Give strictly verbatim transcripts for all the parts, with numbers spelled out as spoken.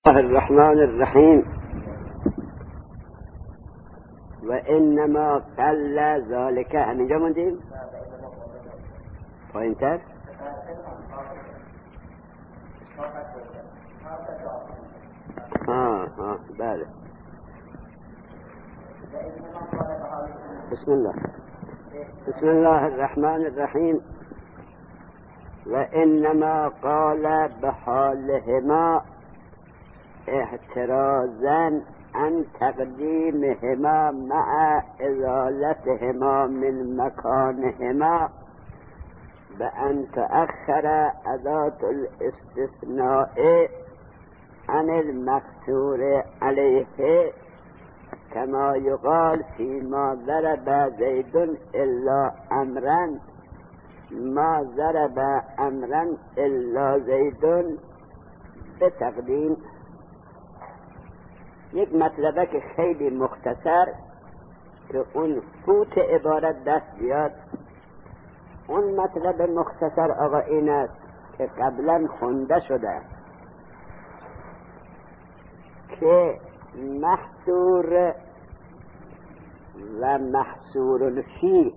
الله الرحمن الرحيم. وإنما قل ذلك همینجا موندیم پایین‌تر ها ها بله. بسم الله بسم الله الرحمن الرحيم. وإنما قال بحالهما احترازا عن تقديمهما مع ازالتهما من مكانهما بأن تأخر أداة الاستثناء عن المقصور عليه، كما يقال فيما ضرب زيد إلا أمرا ما ضرب أمرا إلا زيد بتقديم. یک مطلبه که خیلی مختصر که اون فوت عبارت دست بیاد. اون مطلب مختصر آقا این است که قبلا خونده شده که محصور و محصور فی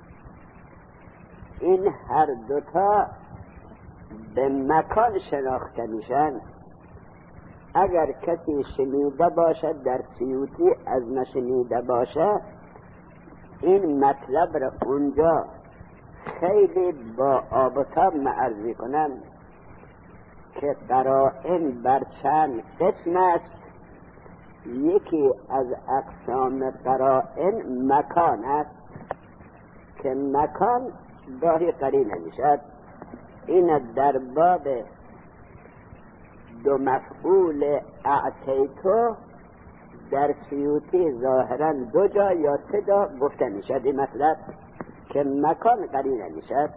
این هر دوتا به مکان شناخته میشن. اگر کسی شنیده باشد در سیوطی از نشنیده باشه این مطلب را اونجا خیلی با آبتا معرضی کنم که قرائن بر چند قسم است. یکی از اقسام قرائن مکان است که مکان گاهی قرینه میشد. این در باب دو مفعول اعطیتو در سیوطی ظاهرا دو جا یا سه جا گفته میشد این مطلب که مکان قرینه میشد.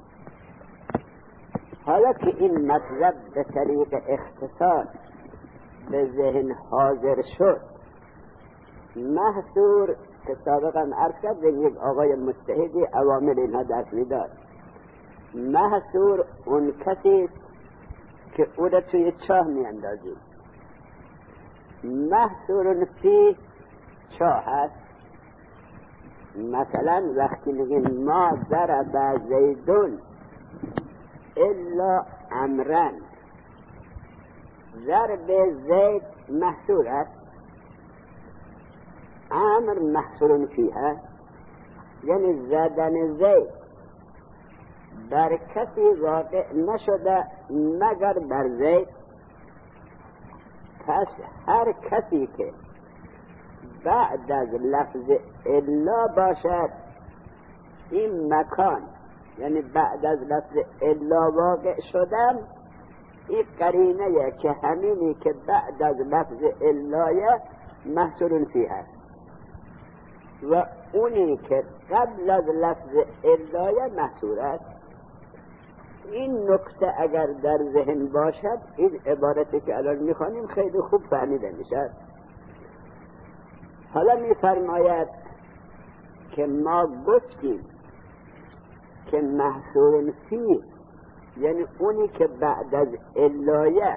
حالا که این مطلب به طریق اختصار به ذهن حاضر شد، محصور که سابقا عرض کرد یک آقای مجتهدی عوامل اینها درس میداد، محصور اون کسی است که او را توی چاه می اندازیم. محصور فی چاه هست. مثلا وقتی میگیم ما ضرب زیدون الا امرن، ضرب زید محصور است، امر محصور فی هست، یعنی زدن زید بر کسی واقع نشده مگر بر زید. پس هر کسی که بعد از لفظ الا باشد این مکان، یعنی بعد از لفظ الا واقع شدم، این قرینه که همینی که بعد از لفظ الا محصور فی هست و اونی که قبل از لفظ الا محصور است. این نکته اگر در ذهن باشد این عبارتی که الان میخوانیم خیلی خوب فهمیده میشد. حالا میفرماید که ما گفتیم که محصور فی یعنی اونی که بعد از الایه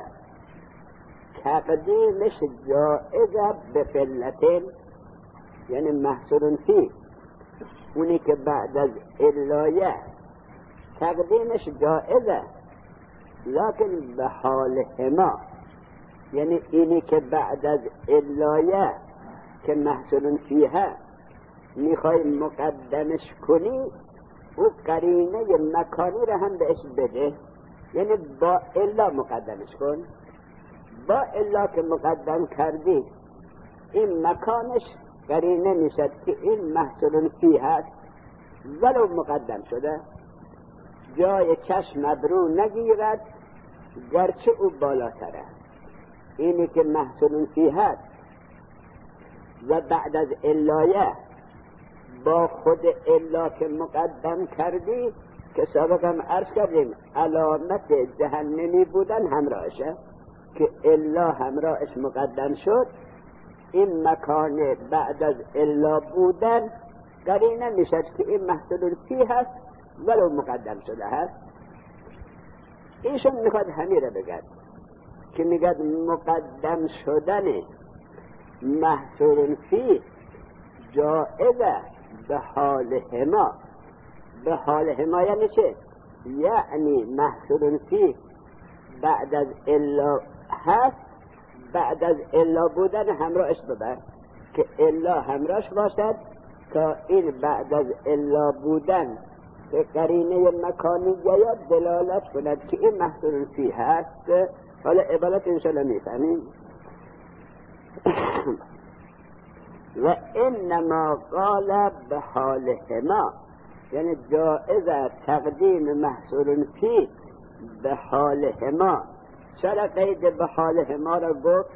تقدیمش جائزه به فلتین، یعنی محصور فی اونی که بعد از الایه تقدیمش جائزه، لکن به حال هما، یعنی اینی که بعد از الایه که محصول فیها میخوای مقدمش کنی او قرینه مکانی را هم بهش بده، یعنی با الا مقدمش کن. با الا که مقدم کردی این مکانش قرینه میشد که این محصول فیها است ولو مقدم شده، جای چشم ابرو نگیرد گرچه او بالاتره. اینی که محصول فی هست و بعد از الایه با خود الا که مقدم کردی که سابقا عرض کردیم علامت جهنمی بودن همراهشه که الا همراهش مقدم شد، این مکان بعد از الا بودن قرینه میشد که این محصول فی هست ولو مقدم شده هست. ایشون میخواد همین را بگد که میگد مقدم شدن محصور فیه جائزه به حال هما. به حال هما یعنی چه؟ یعنی محصور فیه بعد از الا هست، بعد از الا بودن همراهش ببر که الا همراهش باشد تا این بعد از الا بودن که قرینه مکانی یا دلالت کند که این محصول فیه هست. حالا عبارت انشاءالله میفهمیم. و انما قال به حال هما، یعنی جائزه تقدیم محصول فیه به حال هما. چرا قید به حال هما را گفت؟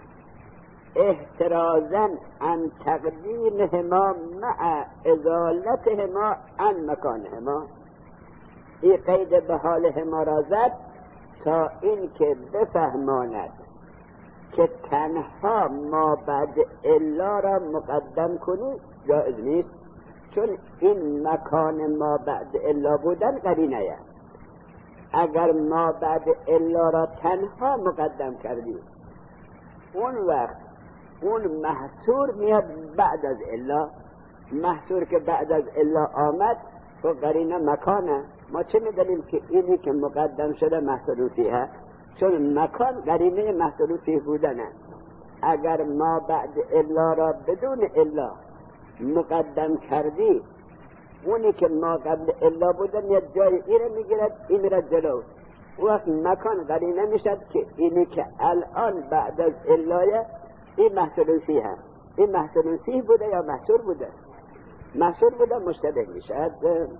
احترازا عن تقدیمهما مع ازالتهما عن مکانهما. این قید به حال هما را زد تا این که بفهماند که تنها ما بعد الا را مقدم کنی جائز نیست، چون این مکان ما بعد الا بودن قرینه. اگر ما بعد الا را تنها مقدم کردیم اون وقت اون محصور میاد بعد از الا. محصور که بعد از الا آمد تو قرینه مکانه. ما چه میدونیم که اینی که مقدم شده محصول فیه؟ چون مکان قرینه محصول فیه بودنه. اگر ما بعد الا را بدون الا مقدم کردی، اونی که ما قبل الا بودن یه جای ایره میگیرد، این میرد جلو. وقت مکان قرینه میشد که اینی که الان بعد از الایه این محصول فیه هست. این محصول فیه بوده یا محصول بوده؟ محصول بوده، مشتبه میشد.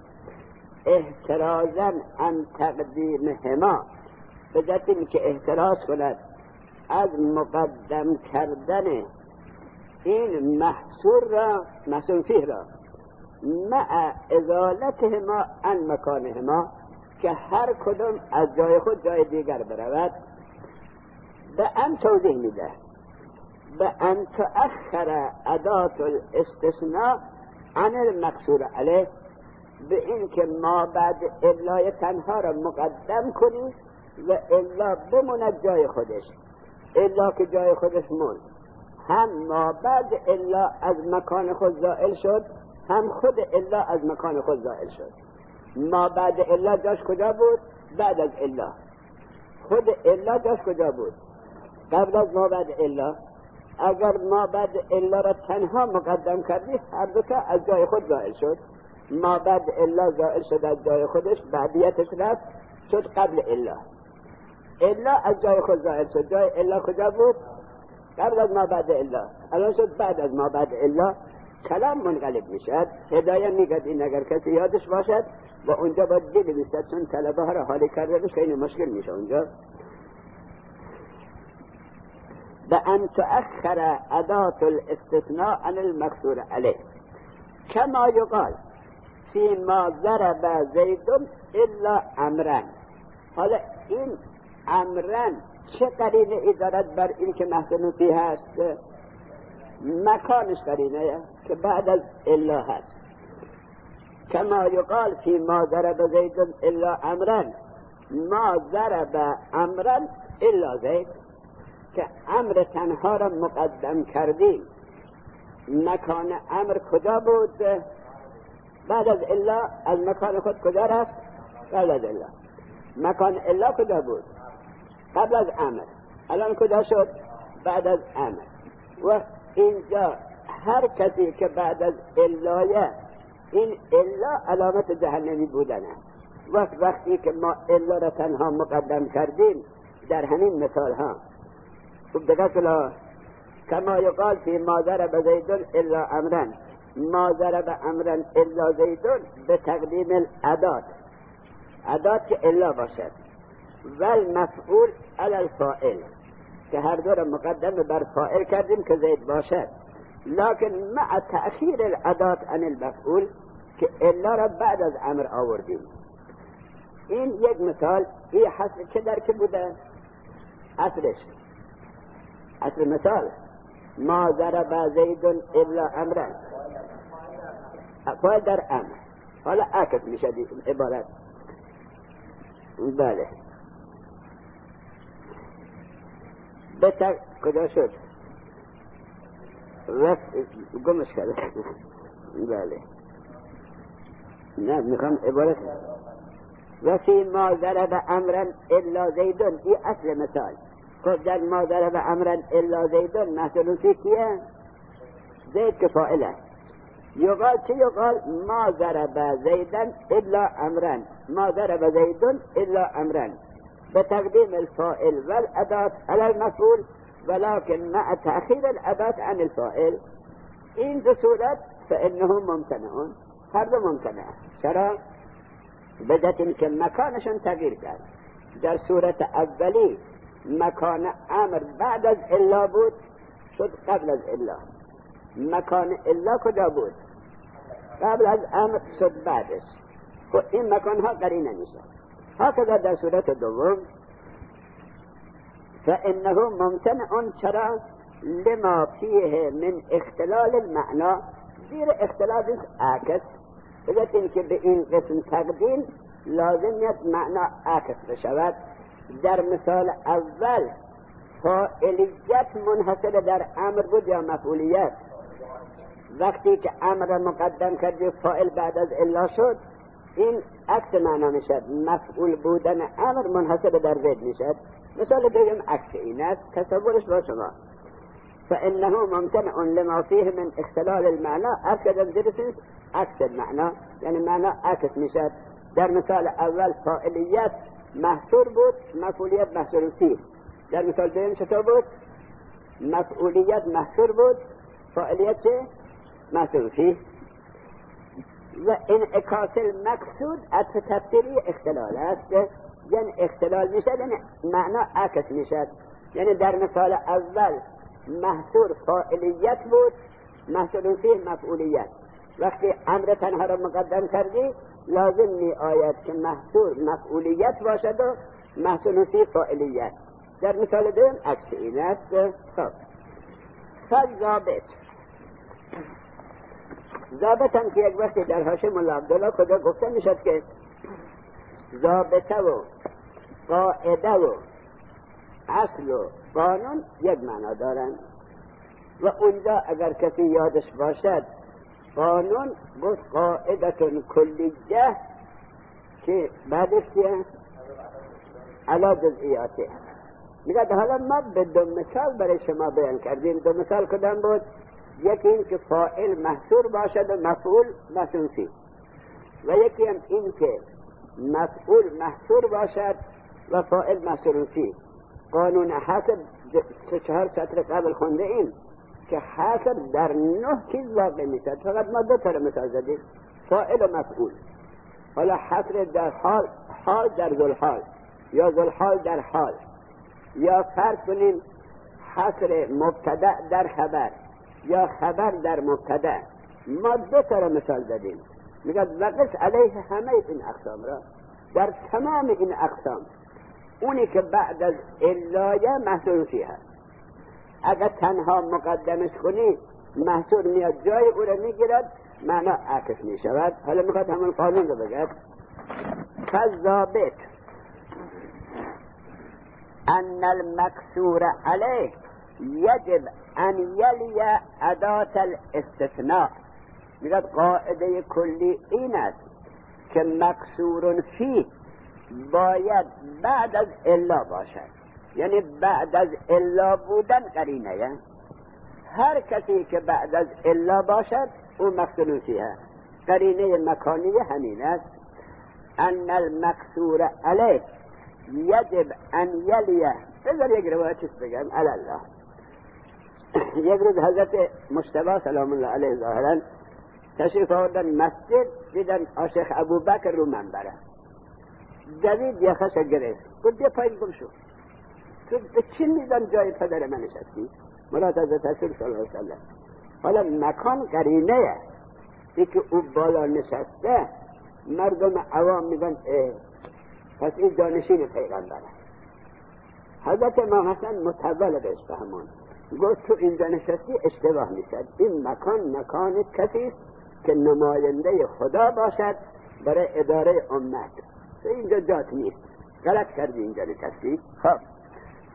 احترازا عن تقدیمهما، به جهت این که احتراز کند از مقدم کردن این محصول را، محصول فیه را، مع ازالتهما عن مکانهما، که هر کدوم از جای خود جای دیگر برود. به ان توضیح میده به ان تأخر ادات الاستثناء عن المقصور علیه، به این که ما بعد الا تنها را مقدم کنی و الا بموند جای خودش. الا که جای خودش موند، هم ما بعد الا از مکان خود زائل شد، هم خود الا از مکان خود زائل شد. ما بعد الا جاش کجا بود؟ بعد از الا. خود الا جاش کجا بود؟ قبل از ما بعد الا. اگر ما بعد الا را تنها مقدم کردی، هر دو تا از جای خود زائل شد. ما بعد الا زائل شد از جای خودش، بعدیتش رفت شد قبل الا. الا از جای خود زائل شد. جای الا کجا بود؟ قبل از ما بعد الا. الان شد بعد از ما بعد الا. کلام منقلب میشد. هدایه میگد این اگر کسی یادش باشد و اونجا باید بنویسد، چون طلبه ها را حالی کرده خیلی مشکل میشه اونجا. بأن تؤخر ادات الاستثناء عن المقصور عليه، كما يقال فيما ضرب زيد الا امرا. حالا این امرا چه قرینه ای دارد بر این که محسن فیه هست؟ مکانش قرینه که بعد از الا هست. كما يقال فيما ضرب زيد الا امرا، ما ضرب امرا الا زید، که امر تنها را مقدم کردیم. مکان امر کجا بود؟ بعد از الا. از مکان خود کجا رفت؟ قبل از الا. مکان الا کجا بود؟ قبل از امر. الان کجا شد؟ بعد از امر. و اینجا هر کسی که بعد از الایه، این الا علامت جهنمی بودنه. وقت وقتی که ما الا را تنها مقدم کردیم در همین مثال ها، خب دقیق لا كما يقال في ما ضرب زيد الا امرا، ما ضرب امرا الا زيد به تقدیم الادات، ادات که الا باشد، و المفعول علی الفاعل، که هر دو را مقدم بر فاعل کردیم که زید باشد، لكن مع تأخیر الادات عن المفعول، که الا را بعد از امر آوردیم. این یک مثال. این حصر که در که بوده؟ اصلش اصل مثال ما ضرب زید الا امرا، فاعل در امر. حالا اکد میشه عبارت. بله به تق... کجا شد؟ رفت گمش کرده. بله نه میخوام عبارت وفی ما ضرب امرا الا زیدون، این اصل مثال. خب در ما ضرب امرا الا زیدون محصول فی کیه؟ زید که فاعله. یقال چه یقال؟ ما ضرب زیدن الا امرا، ما ضرب زیدون الا امرا، بتقدیم الفاعل والادات على المفعول ولكن مع تأخیر الادات عن الفاعل. این دو صورت فانه ممتنعون، هر دو ممتنع. چرا؟ بدت این که مکانشون تغییر کرد. در صورت اولی مکان امر بعد از الا بود، شد قبل از الا. مکان الا کجا بود؟ قبل از امر، شد بعدش. خب این مکان ها قرینه میشه. هكذا در صورت دوم فانه ممتنع. چرا؟ لما فيه من اختلال المعنى، زیر اختلالش عکس. بذات این که به این قسم تقدیم لازمیت معنا عکس بشود. در مثال اول فاعلیت منحصر در امر بود یا مفعولیت؟ وقتی که امر مقدم کرد فاعل بعد از الا شد، این عکس معنا میشد. مفعول بودن امر منحصر در زید میشد. مثال دوم عکس این است، تصورش با شما. فانه ممتنع لما فيه من اختلال المعنى، اكد الدرس عكس المعنى، يعني معنى عكس میشد. در مثال اول فاعلیت محصور بود، مفعولیت محصور فيه. در مثال دوم چطور بود؟ مفعولیت محصور بود، فاعلیت چه؟ محصور فيه. و انعکاس المقصود از تفسیری اختلال است، یعنی اختلال میشد، یعنی معنا عکس میشد. یعنی در مثال اول محصور فاعلیت بود، محصور فيه مفعولیت. وقتی امر تنها را مقدم کردی لازم می آید که محصور مفعولیت باشد و محصور فيه فاعلیت. در مثال دوم عکس این است. خب فالضابط، ضابطا که یک وقتی در حاشیه مولا عبدالله کجا گفته میشد که ضابطه و قاعده و اصل و قانون یک معنا دارند. و اونجا اگر کسی یادش باشد قانون گفت قاعدتون کلیه که بعدش که علا جزئیاته. میگه حالا ما به دو مثال برای شما بیان کردیم. دو مثال کدام بود؟ یکی این که فاعل محصور باشد و مفعول محصور فيه، و یکی هم این که مفعول محصور باشد و فاعل محصور فيه. قانون حسب سه چهار سطر قبل خونده این که حسب در نه چیز واقع میشد. فقط ما دو تا مثال زدیم، فاعل و مفعول. حالا حصر در حال، حال در ذوالحال، یا ذوالحال در حال، یا فرض کنیم حصر مبتدا در خبر یا خبر در مبتدا. ما دو تا مثال زدیم. میگه وقش علیه همه این اقسام را، در تمام این اقسام اونی که بعد از الایه محصور فیه هست، اگر تنها مقدمش کنی محصور میاد جای او را میگیرد، معنا عکس میشود. حالا میخواد همون قانون رو بگد. فالضابط ان المکسور علیه یجب ان یلی ادات الاستثناء. میگه قاعده کلی این است که مکسور فیه باید بعد از الا باشد، یعنی بعد از الا بودن قرینه. یعنی هر کسی که بعد از الا باشد او مکسور فیه. قرینه مکانی همین است. ان المکسور علیه یجب ان یلیه. بذار یک روایت چیز بگم الله. یک روز حضرت مجتبی سلام الله علیه ظاهرا تشریف آوردن مسجد، دیدن آشیخ ابوبکر رو منبره، دوید یخش گرفت، گفت بیا پایین گم شو. تو به چی میدن جای پدر من نشستی؟ مراد حضرت رسول صلی الله علیه وسلم. حالا مکان قرینه ای که او بالا نشسته، مردم عوام میگن پس این جانشین پیغمبره. حضرت امام حسن متول بهش فهمون، گفت تو اینجا نشستی اشتباه میشد. این مکان مکان کسی است که نماینده خدا باشد برای اداره امت. تو اینجا جات نیست، غلط کردی اینجا نشستی. خب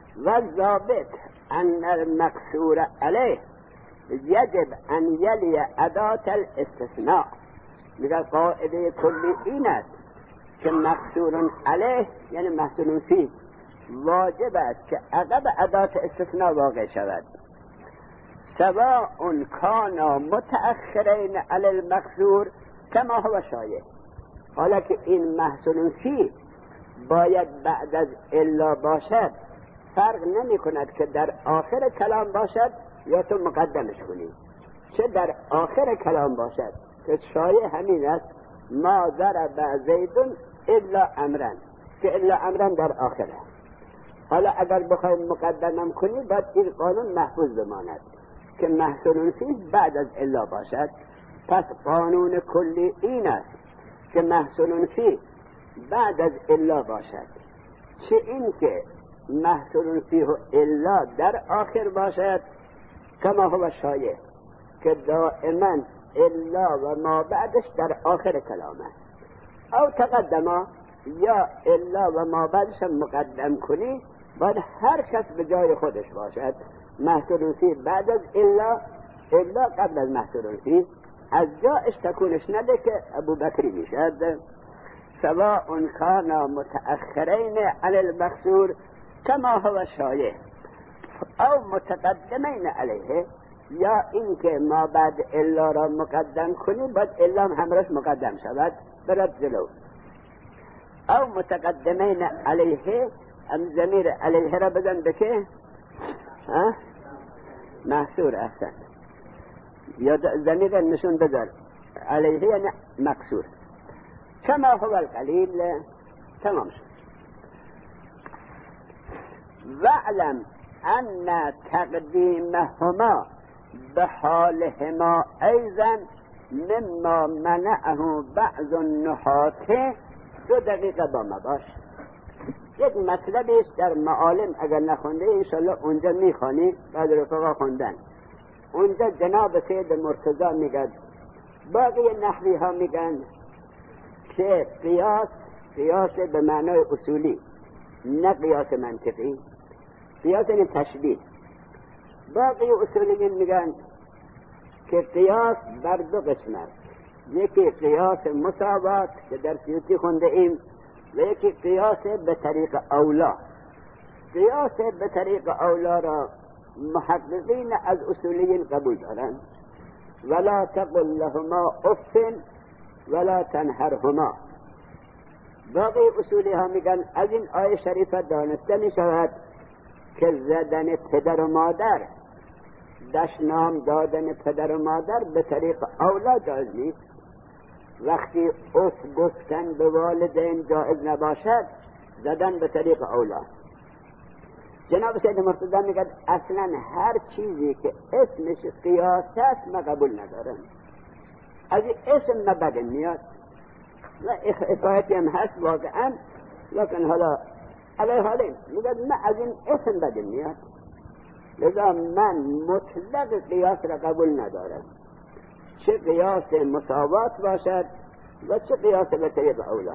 و ضابط ان المقصور علیه یجب ان یلی ادات الاستثناء. میگه قاعده کلی این است که مقصور علیه یعنی محصور فیه واجب است که عقب ادات استثناء واقع شود، سواء کانا متأخرین علی المقصور کما هو شایع. حالا که این محصور فیه باید بعد از الا باشد، فرق نمی کند که در آخر کلام باشد یا تو مقدمش کنی، چه در آخر کلام باشد که شایع همین است ما ضرب زیدون الا امرن، که الا امرن در آخره. حالا اگر بخوایم مقدمم کنی باید این قانون محفوظ بماند که محصول فیه بعد از الا باشد. پس قانون کلی این است که محصول فیه بعد از الا باشد، چه این که محصول فیه الا در آخر باشد کما هو شایع که دائما الا و ما بعدش در آخر کلامه، او تقدما یا الا و ما بعدش مقدم کنی باید هر کس به جای خودش باشد. محصول فیه بعد از الا، الا قبل از محصول فیه، از جایش تکونش نده که ابو بکری میشد. سواء کانا متأخرین علی المقصور کما هو شایع او متقدمین علیه، یا اینکه ما بعد الا را مقدم کنیم باید الا هم همراش مقدم شود برد جلو، او متقدمین علیه هم ضمیر علیه را بزن بکه ها محصور احسن، یا ضمیر نشون بذار علیه یعنی مقصور. کما هو القلیل تمام شد. واعلم ان تقدیمهما بحالهما ایضا مما منعه بعض النحاة. دو دقیقه با ما باش. یک مطلبی است در معالم اگر نخونده انشالله اونجا میخوانی، بعد رفقا خوندن اونجا جناب سید مرتضی میگن، باقی نحوی ها میگن که قیاس قیاس به معنای اصولی نه قیاس منطقی، قیاس یعنی تشبیه. باقی اصولیین میگن که قیاس بر دو قسم است، یکی قیاس مساوات که در سیوطی خونده ایم و یکی قیاس به طریق اولا. قیاس به طریق اولا را محققین از اصولیین قبول دارند. ولا تقل لهما اف ولا تنهرهما. باقی اصولی ها میگن از این آیه شریفه دانسته می شود که زدن پدر و مادر، دشنام دادن پدر و مادر به طریق اولا جایز نیست. وقتی اف گفتن به والدین جایز نباشد، زدن به طریق اولا. جناب سید مرتضی میگه اصلا هر چیزی که اسمش قیاس است ما قبول ندارم. از این اسم ما بدن میاد و اقایتی هم هست واقعا، لیکن حالا علیه حالیم میگه من از این اسم بدن میاد، لذا من مطلق قیاس را قبول ندارم، چه قیاس مساوات باشد و چه قیاس به طریق اولا.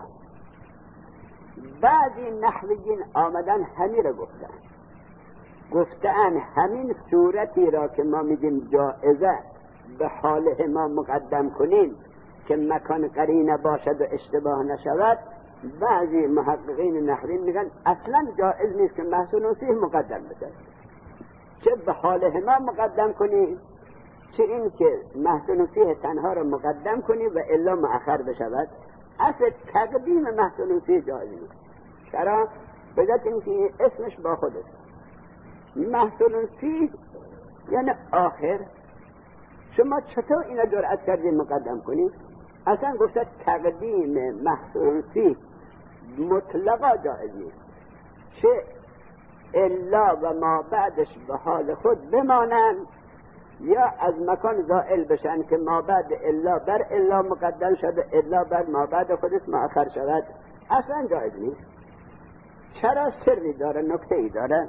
بعضی نحویین آمدن همین را گفتن، گفتن همین صورتی را که ما میگیم جائزه به حاله ما مقدم کنیم که مکان قرینه باشد و اشتباه نشود. بعضی محققین نحوی میگن اصلا جائز نیست که محصول فیه مقدم بشه، چه به حاله ما مقدم کنی چه این که محصول فیه تنها را مقدم کنی و الا مؤخر بشود. اصل تقدیم محصول فیه جائز نیست. چرا؟ بذات اینکه اسمش با خودش محصول فیه یعنی آخر، شما چطور اینا جرأت کردین مقدم کنید؟ اصلا گفته تقدیم محصول فیه مطلقا جائز نیست، چه الا و ما بعدش به حال خود بمانند یا از مکان زائل بشن که ما بعد الا بر الا مقدم شده، الا بر ما بعد خودش مؤخر شود. اصلا جائز نیست. چرا؟ سری داره، نکته ای داره.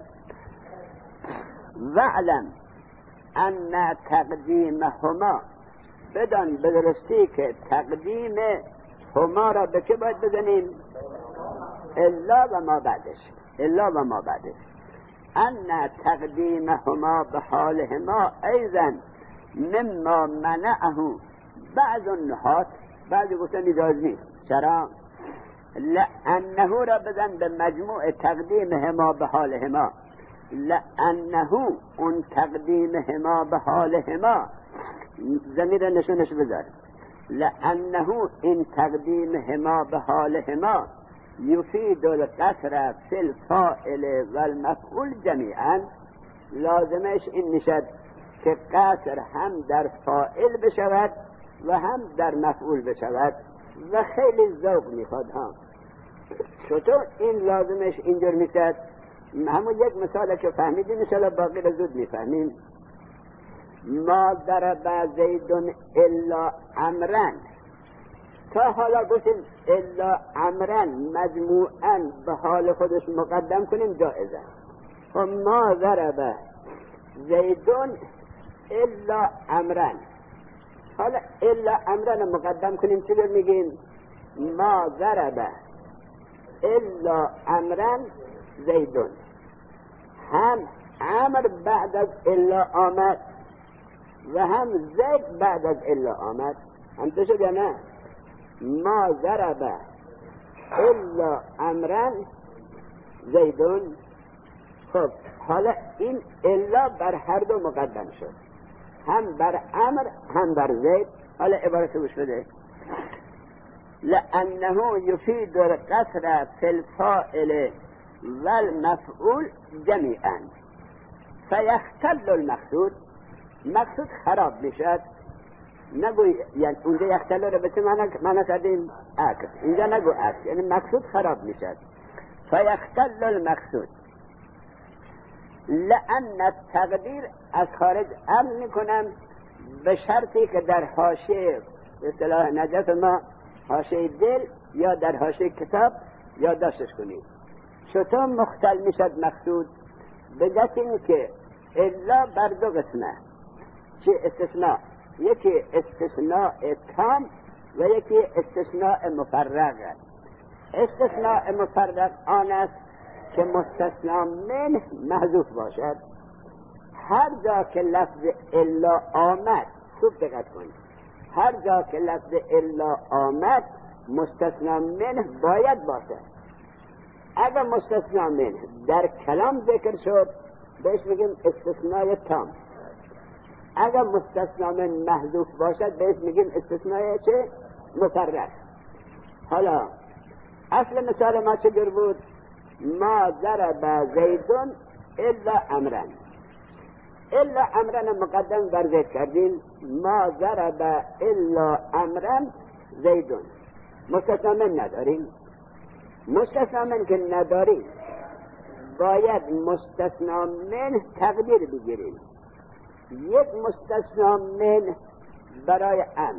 وعلم ان تقدیمهما، بدان بدرستی که تقدیم هما را به چه باید بزنیم؟ الا و ما بعدش، الا و ما بعدش. ان تقدیمهما به حالهما ایضا مما منعه بعض النحات. بعضی گفتن اجاز نیست. چرا؟ لانه را بزن به مجموع تقدیمهما به حالهما، لانه اون تقدیمهما به حالهما، ضمیر نشونش بذار، لانه این تقدیمهما به حالهما یفید القصر فی الفاعل و المفعول جمیعا. لازمش این میشد که قصر هم در فاعل بشود و هم در مفعول بشود و خیلی ذوق میخواد ها. چطور این لازمش اینجور میشد؟ همون یک مثال که فهمیدیم انشاءالله باقی رو زود میفهمیم. ما ضرب زید الا عمرا، تا حالا گفتیم الا عمرا مجموعا به حال خودش مقدم کنیم جائزه. و ما ضرب زید الا عمرا، حالا الا عمرا مقدم کنیم چی میگیم؟ ما ضرب الا عمرا زیدون. هم عمر بعد از الا آمد و هم زید بعد از الا آمد. هم تو شد یا نه؟ ما ضرب الا عمرا زیدون. خب حالا این الا بر هر دو مقدم شد، هم بر عمر هم بر زید. حالا عبارت گوش بده. لأنه يفيد القصر في الفاعل والمفعول جميعا فيختل المقصود. مقصود خراب میشد. نگوی یعنی اونجا یختل رو به چه معنی کردیم؟ عکس. اینجا نگو عکس، یعنی مقصود خراب میشد. فیختل المقصود لأن التقدیر از خارج امر میکنم به شرطی که در حاشیه به اصطلاح نجف ما حاشیه دل یا در حاشیه کتاب یادداشتش کنید. چطور مختل میشد مقصود؟ به جهت اینکه الا بر دو قسمه. چه استثناء؟ یکی استثناء تام و یکی استثناء مفرغ. استثناء مفرغ آن است که مستثنا منه محذوف باشد. هر جا که لفظ الا آمد، خوب دقت کنید، هر جا که لفظ الا آمد مستثنا منه باید باشد. اگر مستثنا منه در کلام ذکر شد بهش میگیم استثناء تام. اگر مستثنا من محذوف باشد بهش میگیم استثناء چه؟ مفرغ. حالا اصل مثال ما چجور بود؟ ما ضرب زیدون الا عمرا. الا عمرا مقدم بر زید کردیم. ما ضرب الا عمرا زیدون. مستثنا من نداریم. مستثنا من که نداریم باید مستثنا من تقدیر بگیریم. یک مستثنا من برای امر،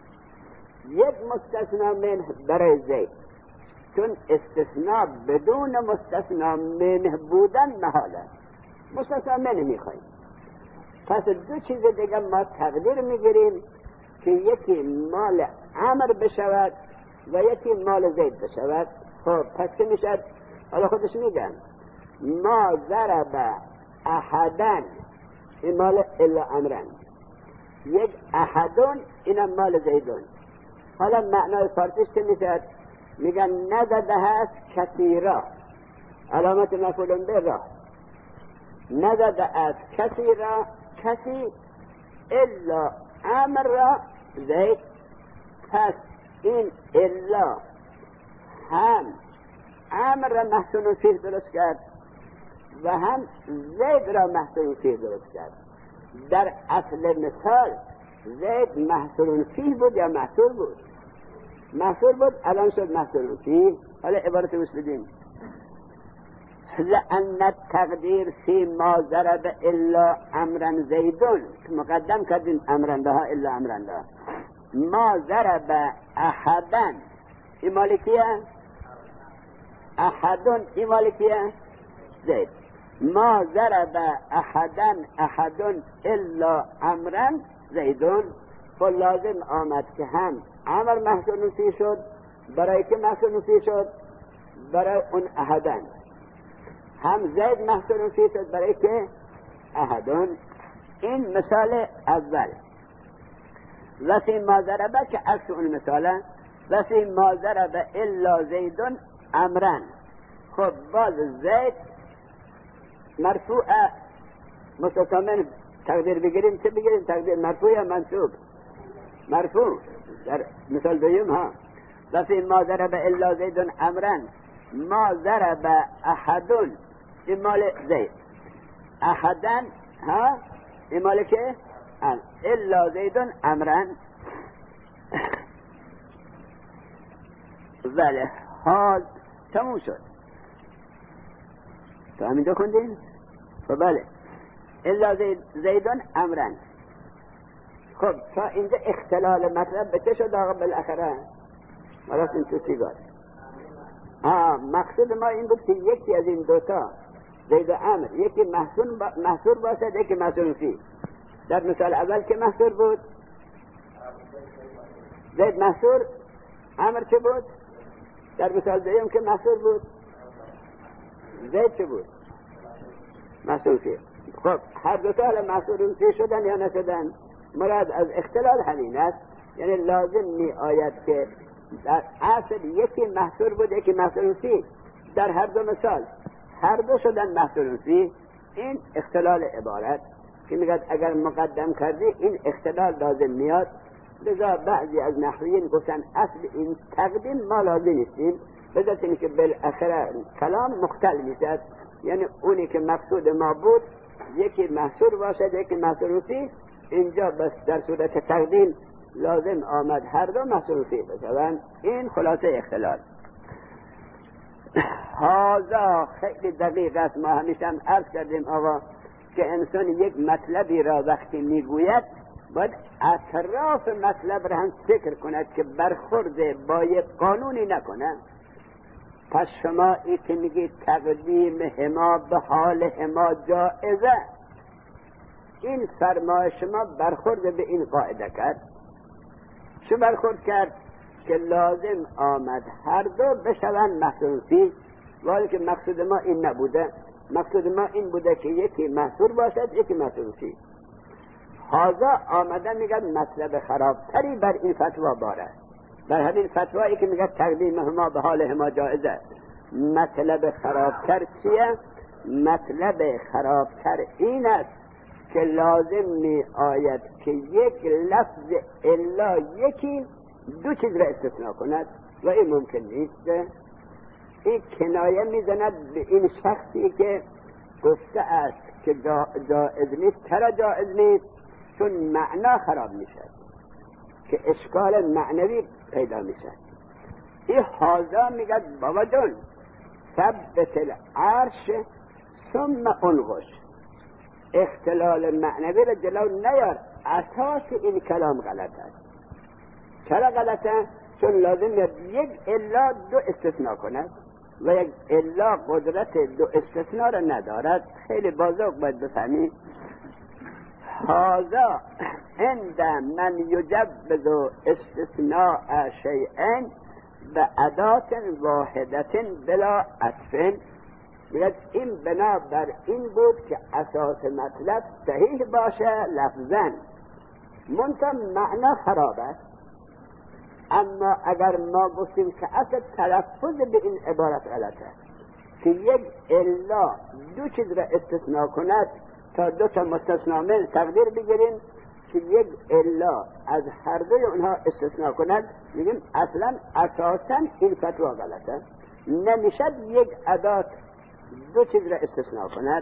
یک مستثنا من برای زید. چون استثناء بدون مستثنا من بودن محاله. مستثنا من میخوایم، پس دو چیز دیگه ما تقدیر میگیریم که یکی مال امر بشود و یکی مال زید بشود. خب پس که میشد؟ حالا خودش میگن ما ضرب احدن، این مال الا امرن، یک احدون اینم مال زیدون. حالا معنای فارسیش که میشد؟ میگن نزده هست کسی را، علامت مفعول به را، نزده است کسی را، کسی الا امر را زید. پس این الا هم امر را محسون فیه درست کرد و هم زید را محسون فیه درست کرد. در اصل مثال زید محسون فیه بود یا محسور بود؟ محسور بود، الان شد محسون فیه. حالا عبارت روش بدیم. لأن التقدیر فی ما ضرب الا امرا زیدون، مقدم کردیم امرا لها الا امرا لها. ما ضرب احدا، این مالکیه؟ احدون این مالکیه؟ زید. ما ضرب احدا احدون الا امرا زیدون. فلازم آمد که هم امر محسون فی شد. برای که محسون فی شد؟ برای اون احدن. هم زید محصور فی شد برای که احدون. این مثال اول. و فی ما ضربه که عکس اون مثاله. و فی ما ضربه الا زیدون امرن. خب باز زید مرفوع مستثمن تقدیر بگیریم چه بگیریم؟ تقدیر مرفوع یا منصوب؟ مرفوع در مثال دویم ها. و فی ما ضرب الا زیدون امرن ما ضرب احدون این مال زید، احدن ها این مال که الا زیدون امرن. بله حال تموم شد. تو همین دو کندین؟ خب بله الا زید زیدون امرن. خب تا اینجا اختلال مطلب به چه شد آقا بالاخره؟ ما رفتیم تو سیگار. آه مقصود ما این بود که یکی از این دوتا زید و امر یکی محصور با محصور باشد یکی محصور فی. در مثال اول که محصور بود زید محصور، امر چه بود؟ در مثال دوم که محصور بود زید چه بود؟ محصور فی. خب هر دوتا حالا محصور فی شدن یا نشدن؟ مراد از اختلال همین است، یعنی لازم می آید که در اصل یکی محصور بود یکی محصور فی. در هر دو مثال هر دو شدن محصور فی. این اختلال عبارت که میگه اگر مقدم کردی این اختلال لازم میاد. لذا بعضی از نحویین گفتن اصل این تقدیم ما لازم نیستیم، بذات اینی که بالاخره کلام مختل میشد، یعنی اونی که مقصود ما بود یکی محصور باشد یکی محصور فی. اینجا بس در صورت تقدیم لازم آمد هر دو محصور فی بشوند. این خلاصه اختلال. هذا خیلی دقیق است. ما همیشه هم عرض کردیم آقا که انسان یک مطلبی را وقتی میگوید باید اطراف مطلب را هم فکر کند که برخورد با یک قانونی نکنه. پس شما ای که میگید تقدیم هما به حال هما جائزه، این فرمای شما برخورد به این قاعده کرد. چه برخورد کرد؟ که لازم آمد هر دو بشوند محصور فی، ولی که مقصود ما این نبوده. مقصود ما این بوده که یکی محصور باشد یکی محصور فی. هذا آمده میگه مطلب خرابتری بر این فتوا باره. در همین فتوایی که میگه تقدیم هما به حال هما جائزه، مطلب خرابتر چیه؟ مطلب خرابتر این است که لازم می آید که یک لفظ الا یکی دو چیز را استثناء کند و این ممکن نیست. این کنایه می زند به این شخصی که گفته است که جائز نیست. چرا جائز نیست؟ چون معنا خراب می شد، که اشکال معنوی پیدا می شد. این حاضر می گد بابا جون ثبت العرش ثم انغش، اختلال معنوی را جلو نیار. اساس این کلام غلط است. چرا غلطه؟ چون لازم یک الا دو استثناء کند و یک الا قدرت دو استثناء را ندارد. خیلی بازوق باید بفهمید. هذا عند من یجوز استثناء شیئا بأداة واحدة بلا عطف. میگه این بنا بر این بود که اساس مطلب صحیح باشه لفظاً، منتها معنا خراب است. اما اگر ما گفتیم که اصل تلفظ به این عبارت غلطه که یک الا دو چیز را استثناء کند تا دو تا مستثنا من تقدیر بگیریم که یک الا از هر دوی اونها استثناء کند، میگیم اصلا اساساً این فتوا غلطه. نمیشد یک ادات دو چیز را استثناء کند.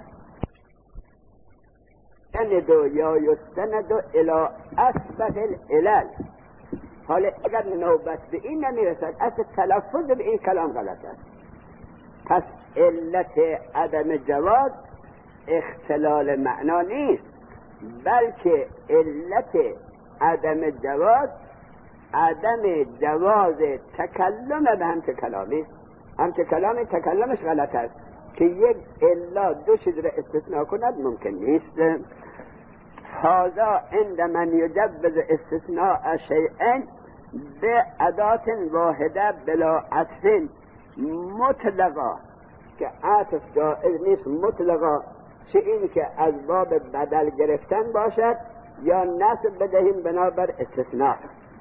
یستندو یا یستندو الی اسبق العلل. حالا اگر نوبت به این نمیرسد اصل تلفظ به این کلام غلط است. پس علت عدم جواز اختلال معنا نیست، بلکه علت عدم جواز عدم جواز تکلم به همچه کلامی است. همچه کلامی تکلمش غلط است که یک الا دو چیز را استثناء کند ممکن نیست. هذا عند من یجوز استثناء شیئا به ادات واحده بلا عطف مطلقا. که عطف جائز نیست مطلقا، چه این که از باب بدل گرفتن باشد یا نسب بدهیم بنابر استثناء.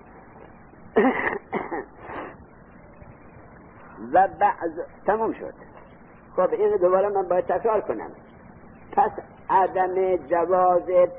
و بعض تمام شد. خب این دوباره من باید تکرار کنم. پس عدم جواز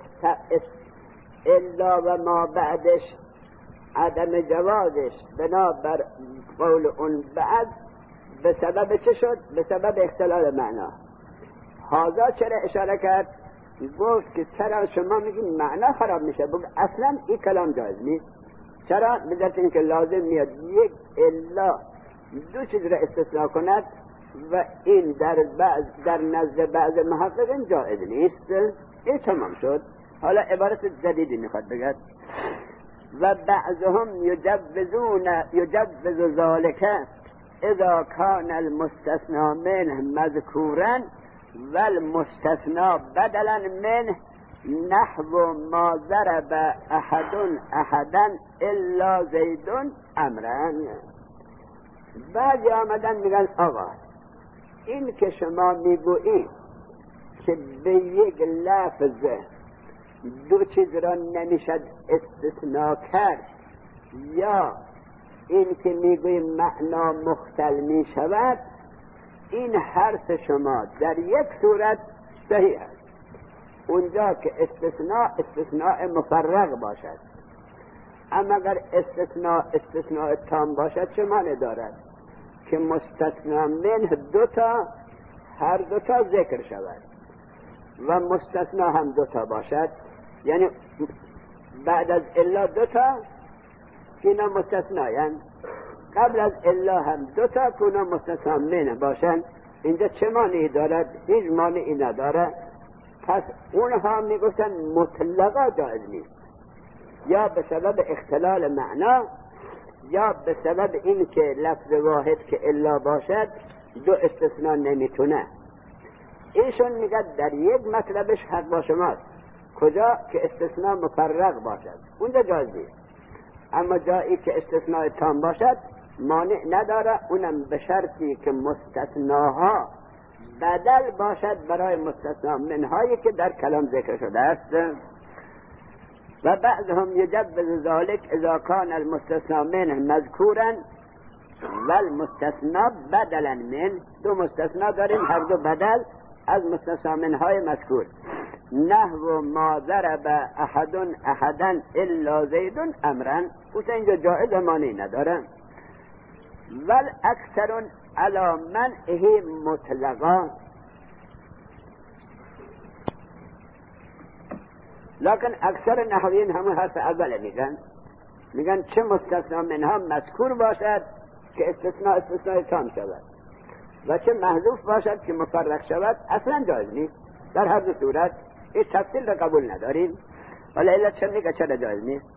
الا و ما بعدش، عدم جوازش بنابر قول اون بعد به سبب چه شد؟ به سبب اختلال معنا. هذا چرا اشاره کرد؟ گفت که چرا شما میگین معنا خراب میشه؟ بگو اصلا این کلام جایز نیست. چرا؟ بذارت این که لازم میاد یک الا دو چیز را استثناء کند و این در بعض در نزد بعض محققین جایز نیست. این تمام شد. حالا عبارت جدیدی میخواد بگد. و بعضهم یجوزون یجوز ذالک اذا کان المستثنى منه مذکورا و المستثنى بدلا منه نحو ما ضرب احد احدا الا زید امرا. بعضی آمدن میگن آقا این که شما میگویید که به یک لفظ دو چیز را نمیشد استثناء کرد، یا این که میگوییم معنا مختل میشود، این حرف شما در یک صورت صحیح است. اونجا که استثناء استثناء مفرق باشد، اما اگر استثناء استثناء تام باشد چه معنی دارد؟ که مستثنا منه دوتا، هر دوتا ذکر شود و مستثنا هم دوتا باشد، یعنی بعد از الا دوتا که اینا مستثنایند، قبل از الا هم دوتا که اینا مستثنا منه باشند. اینجا چه معنی دارد؟ هیچ معنی نداره. پس اونها میگفتن مطلقا جایز نیست، یا به سبب اختلال معنا یا به سبب این که لفظ واحد که الا باشد دو استثناء نمیتونه. ایشون میگه در یک مطلبش حق با شماست، کجا که استثناء مفرق باشد اونجا جایز نیست، اما جایی که استثناء تام باشد مانع نداره، اونم به شرطی که مستثناها بدل باشد برای مستثنا منهایی که در کلام ذکر شده است. و بعضهم یجوز ذلك اذا کان المستثنا منه مذکورا و المستثنا بدلا من. دو مستثنا داریم، هر دو بدل از مستثنا منهای مذکور. نحو ما ضرب احد احدا الا زید امرا. اوست اینجا جائز مانی نداره. ول اکثر علی منعه مطلقا. لکن اکثر نحویین همون حرف اول میگن، میگن چه مستثنا منها مذکور باشد که استثناء استثناء تام شود و چه محذوف باشد که مفرق شود اصلا جایز نیست. در هر دو صورت این تفصیل را قبول نداریم. ولی علت چه میگه چرا جایز نیست؟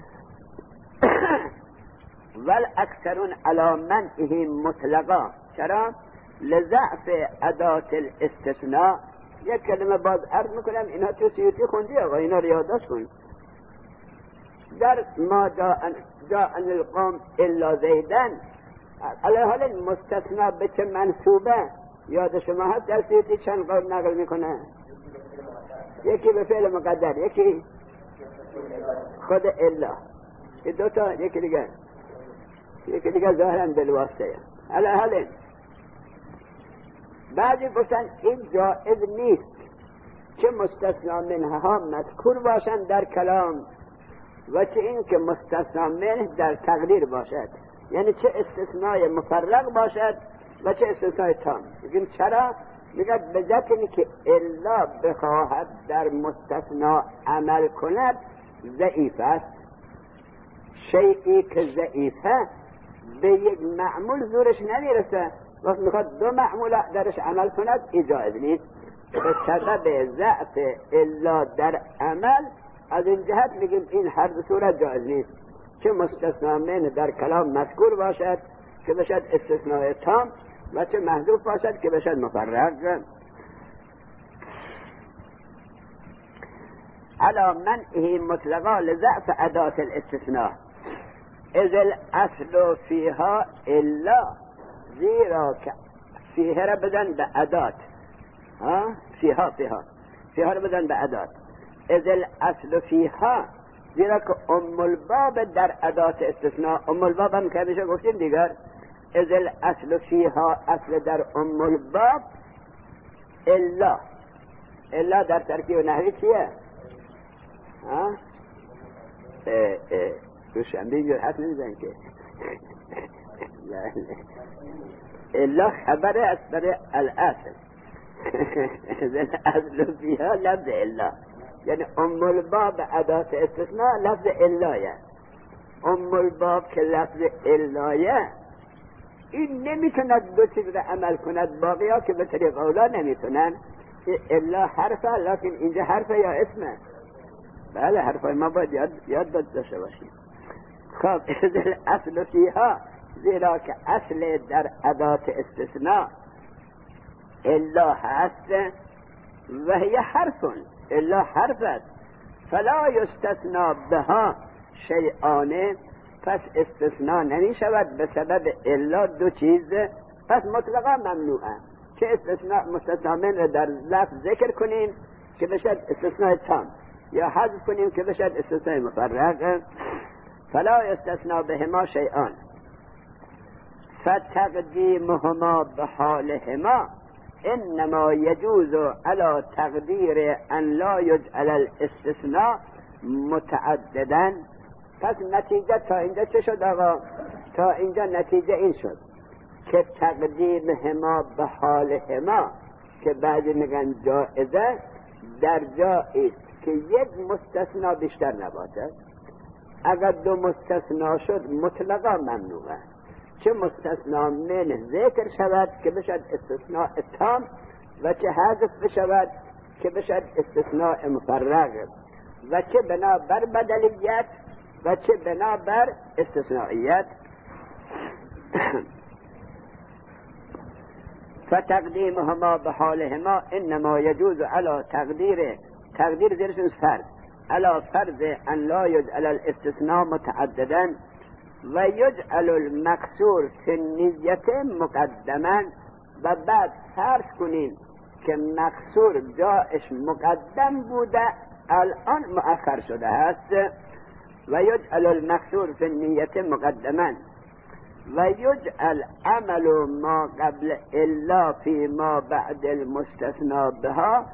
ول اکثرون علی منعه مطلقا. چرا؟ لضعف ادات الاستثناء. یک کلمه باز عرض میکنم، اینا تو سیوتی خوندی آقا، اینا رو یادداشت کن. در ما جاءن القوم الا زیدن، علی حال مستثنا به چه منصوبه یاد شما هست؟ در سیوتی چند قول نقل میکنه؟ یکی به فعل مقدر، یکی خود الا، دو تا، یکی دیگه یکی دیگه ظاهرا بالواسطه. علی حال بعضی گفتن این جائز نیست که مستثنا منها مذکور باشن در کلام و چه این که مستثنا منه در تقدیر باشد، یعنی چه استثناء مفرق باشد و چه استثناء تام. میگیم چرا؟ میگه به جهت اینکه الا بخواهد در مستثنا عمل کند ضعیف است. شیئی که ضعیفه به یک معمول زورش نمیرسه، وقت میخواد دو معمول درش عمل کند این جایز نیست. به سبب ضعف الا در عمل از این جهت میگیم این هر دو صورت جایز نیست، که مستثنا منه در کلام مذکور باشد که بشد استثناء تام و چه محذوف باشد که بشد مفرق. علی منعه مطلقا لضعف ادات الاستثناء اذ الاصل فیها الا. زیرا که فیه را بدن به ادات، ها فیها فیها فیها را بدن به ادات. اذ الاصل فیها، زیرا که ام الباب در ادات استثناء، ام الباب هم که همیشه گفتیم دیگر، اذ الاصل فیها، اصل در ام الباب الا. الا در ترکیب نحوی چیه؟ ها دوشنبه اینجور حرف نمیزن که الا خبر از برای الاصل. الاصل فیها لفظ الا، یعنی ام الباب ادات استثناء لفظ الایه. ام الباب که لفظ الایه، این نمیتوند دو چیز را عمل کند، باقی ها که به طریق اولا نمیتونن. الا حرفه، لکن اینجا حرفه یا اسمه؟ بله حرفه، ما باید یاد, یاد داشته باشیم. خب اصل فیها، زیرا که اصل در ادات استثناء الا هست و هی حرفون، الا حرف است، فلا یستثنا بها شیئان، پس استثناء نمی شود به سبب الا دو چیز، پس مطلقا ممنوعه. که استثناء مستثنا من را در لفظ ذکر کنیم که بشد استثناء تام، یا حذف کنیم که بشد استثناء مفرق. فلا یستثنا بهما شیئان فتقدیمهما بحالهما انما یجوز علی تقدیر ان لا یجعل الاستثناء متعددا. پس نتیجه تا اینجا چه شد آقا؟ تا اینجا نتیجه این شد که تقدیمهما بحالهما، که بعضی میگن جائزه، در جایی که یک مستثنا بیشتر نباشد. اگر دو مستثنا شد مطلقا ممنوعه. چه مستثنا من ذکر شود که بشد استثناء تام، و چه حذف بشود که بشد استثناء مفرق، و چه بنا بر بدلیت و چه بنا بر استثنائیت. فتقدیمهما بحالهما انما یجوز علی تقدیر، تقدیر زیرشون فرض، علی فرض ان لا یجعل الاستثناء متعددا و یجعل المقصور فی النیت مقدما. و بعد فرض کنیم که مقصور جایش مقدم بوده الان مؤخر شده است. و یجعل المقصور فی النیت مقدما و یجعل عمل ما قبل الا فی ما بعد المستثنا بها.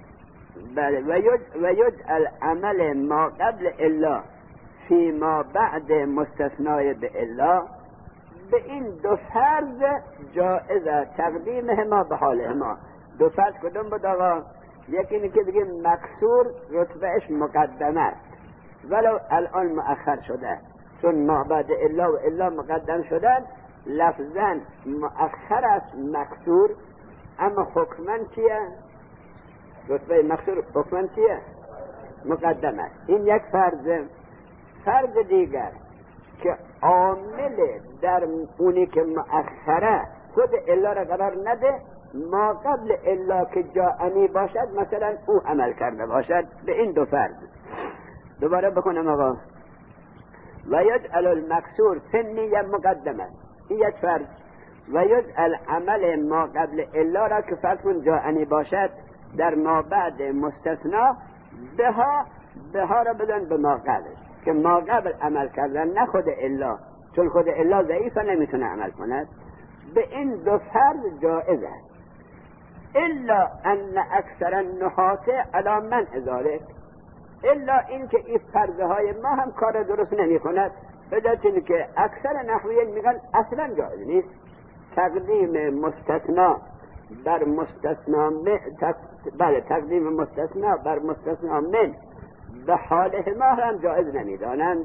و یجعل عمل ما قبل الا فی ما بعد مستثنای به الا. به این دو فرض جائزه تقدیمهما به حالهما. دو فرض کدوم بود آقا؟ یکی اینه که بگیم مکسور رتبهش مقدم است ولو الان مؤخر شده، چون ما بعد الا و الا مقدم شدن، لفظا مؤخر است مکسور، اما حکما چیه؟ رتبه مکسور حکما چیه؟ مقدم است. این یک فرض. فرض دیگر که عامل در اونی که مؤخره خود الا را قرار نده، ما قبل الا که جاءنی باشد مثلا او عمل کرده باشد. به این دو فرض دوباره بکنم آقا. و یجعل المکسور فنیه مقدمه، این یک فرض. و یجعل عمل ما قبل الا را که فرض کن جاءنی باشد در ما بعد مستثنا بها، بها را بدن به ما قبل، که ما قبل عمل کردن نه خود الا، چون خود الا ضعیفه نمیتونه عمل کند. به این دو فرض جائز است، الا ان اکثر النحات علی منع ذلک، الا اینکه این فرضهای ما هم کار درست نمی کند، به جهت اینکه اکثر نحویین میگن اصلا جائز نیست. تقدیم مستثنا بر مستثنا من، بله تقدیم مستثنا بر مستثنا من به حاله ما هم جائز نمیدانند.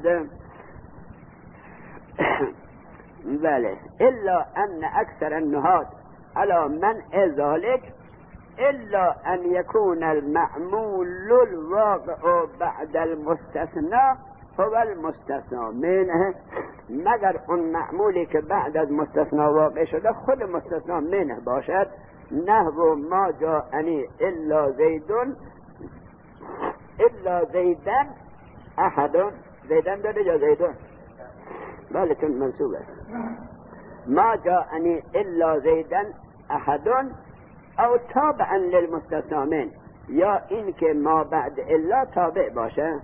بله الا ان اکثر النحات علی منع ذلک الا ان يكون المعمول الواقع بعد المستثنى هو المستثنى منه، مگر اون معمولی که بعد از مستثنا واقع شده خود مستثنا منه باشد. نحو ما جاءنی الا زیدون الا زیدن احدون، زیدن داره یا زیدون؟ بله چون منصوبه. ما جاءنی الا زیدن احد او تابعا للمستثنى من، یا این که ما بعد الا تابع باشه،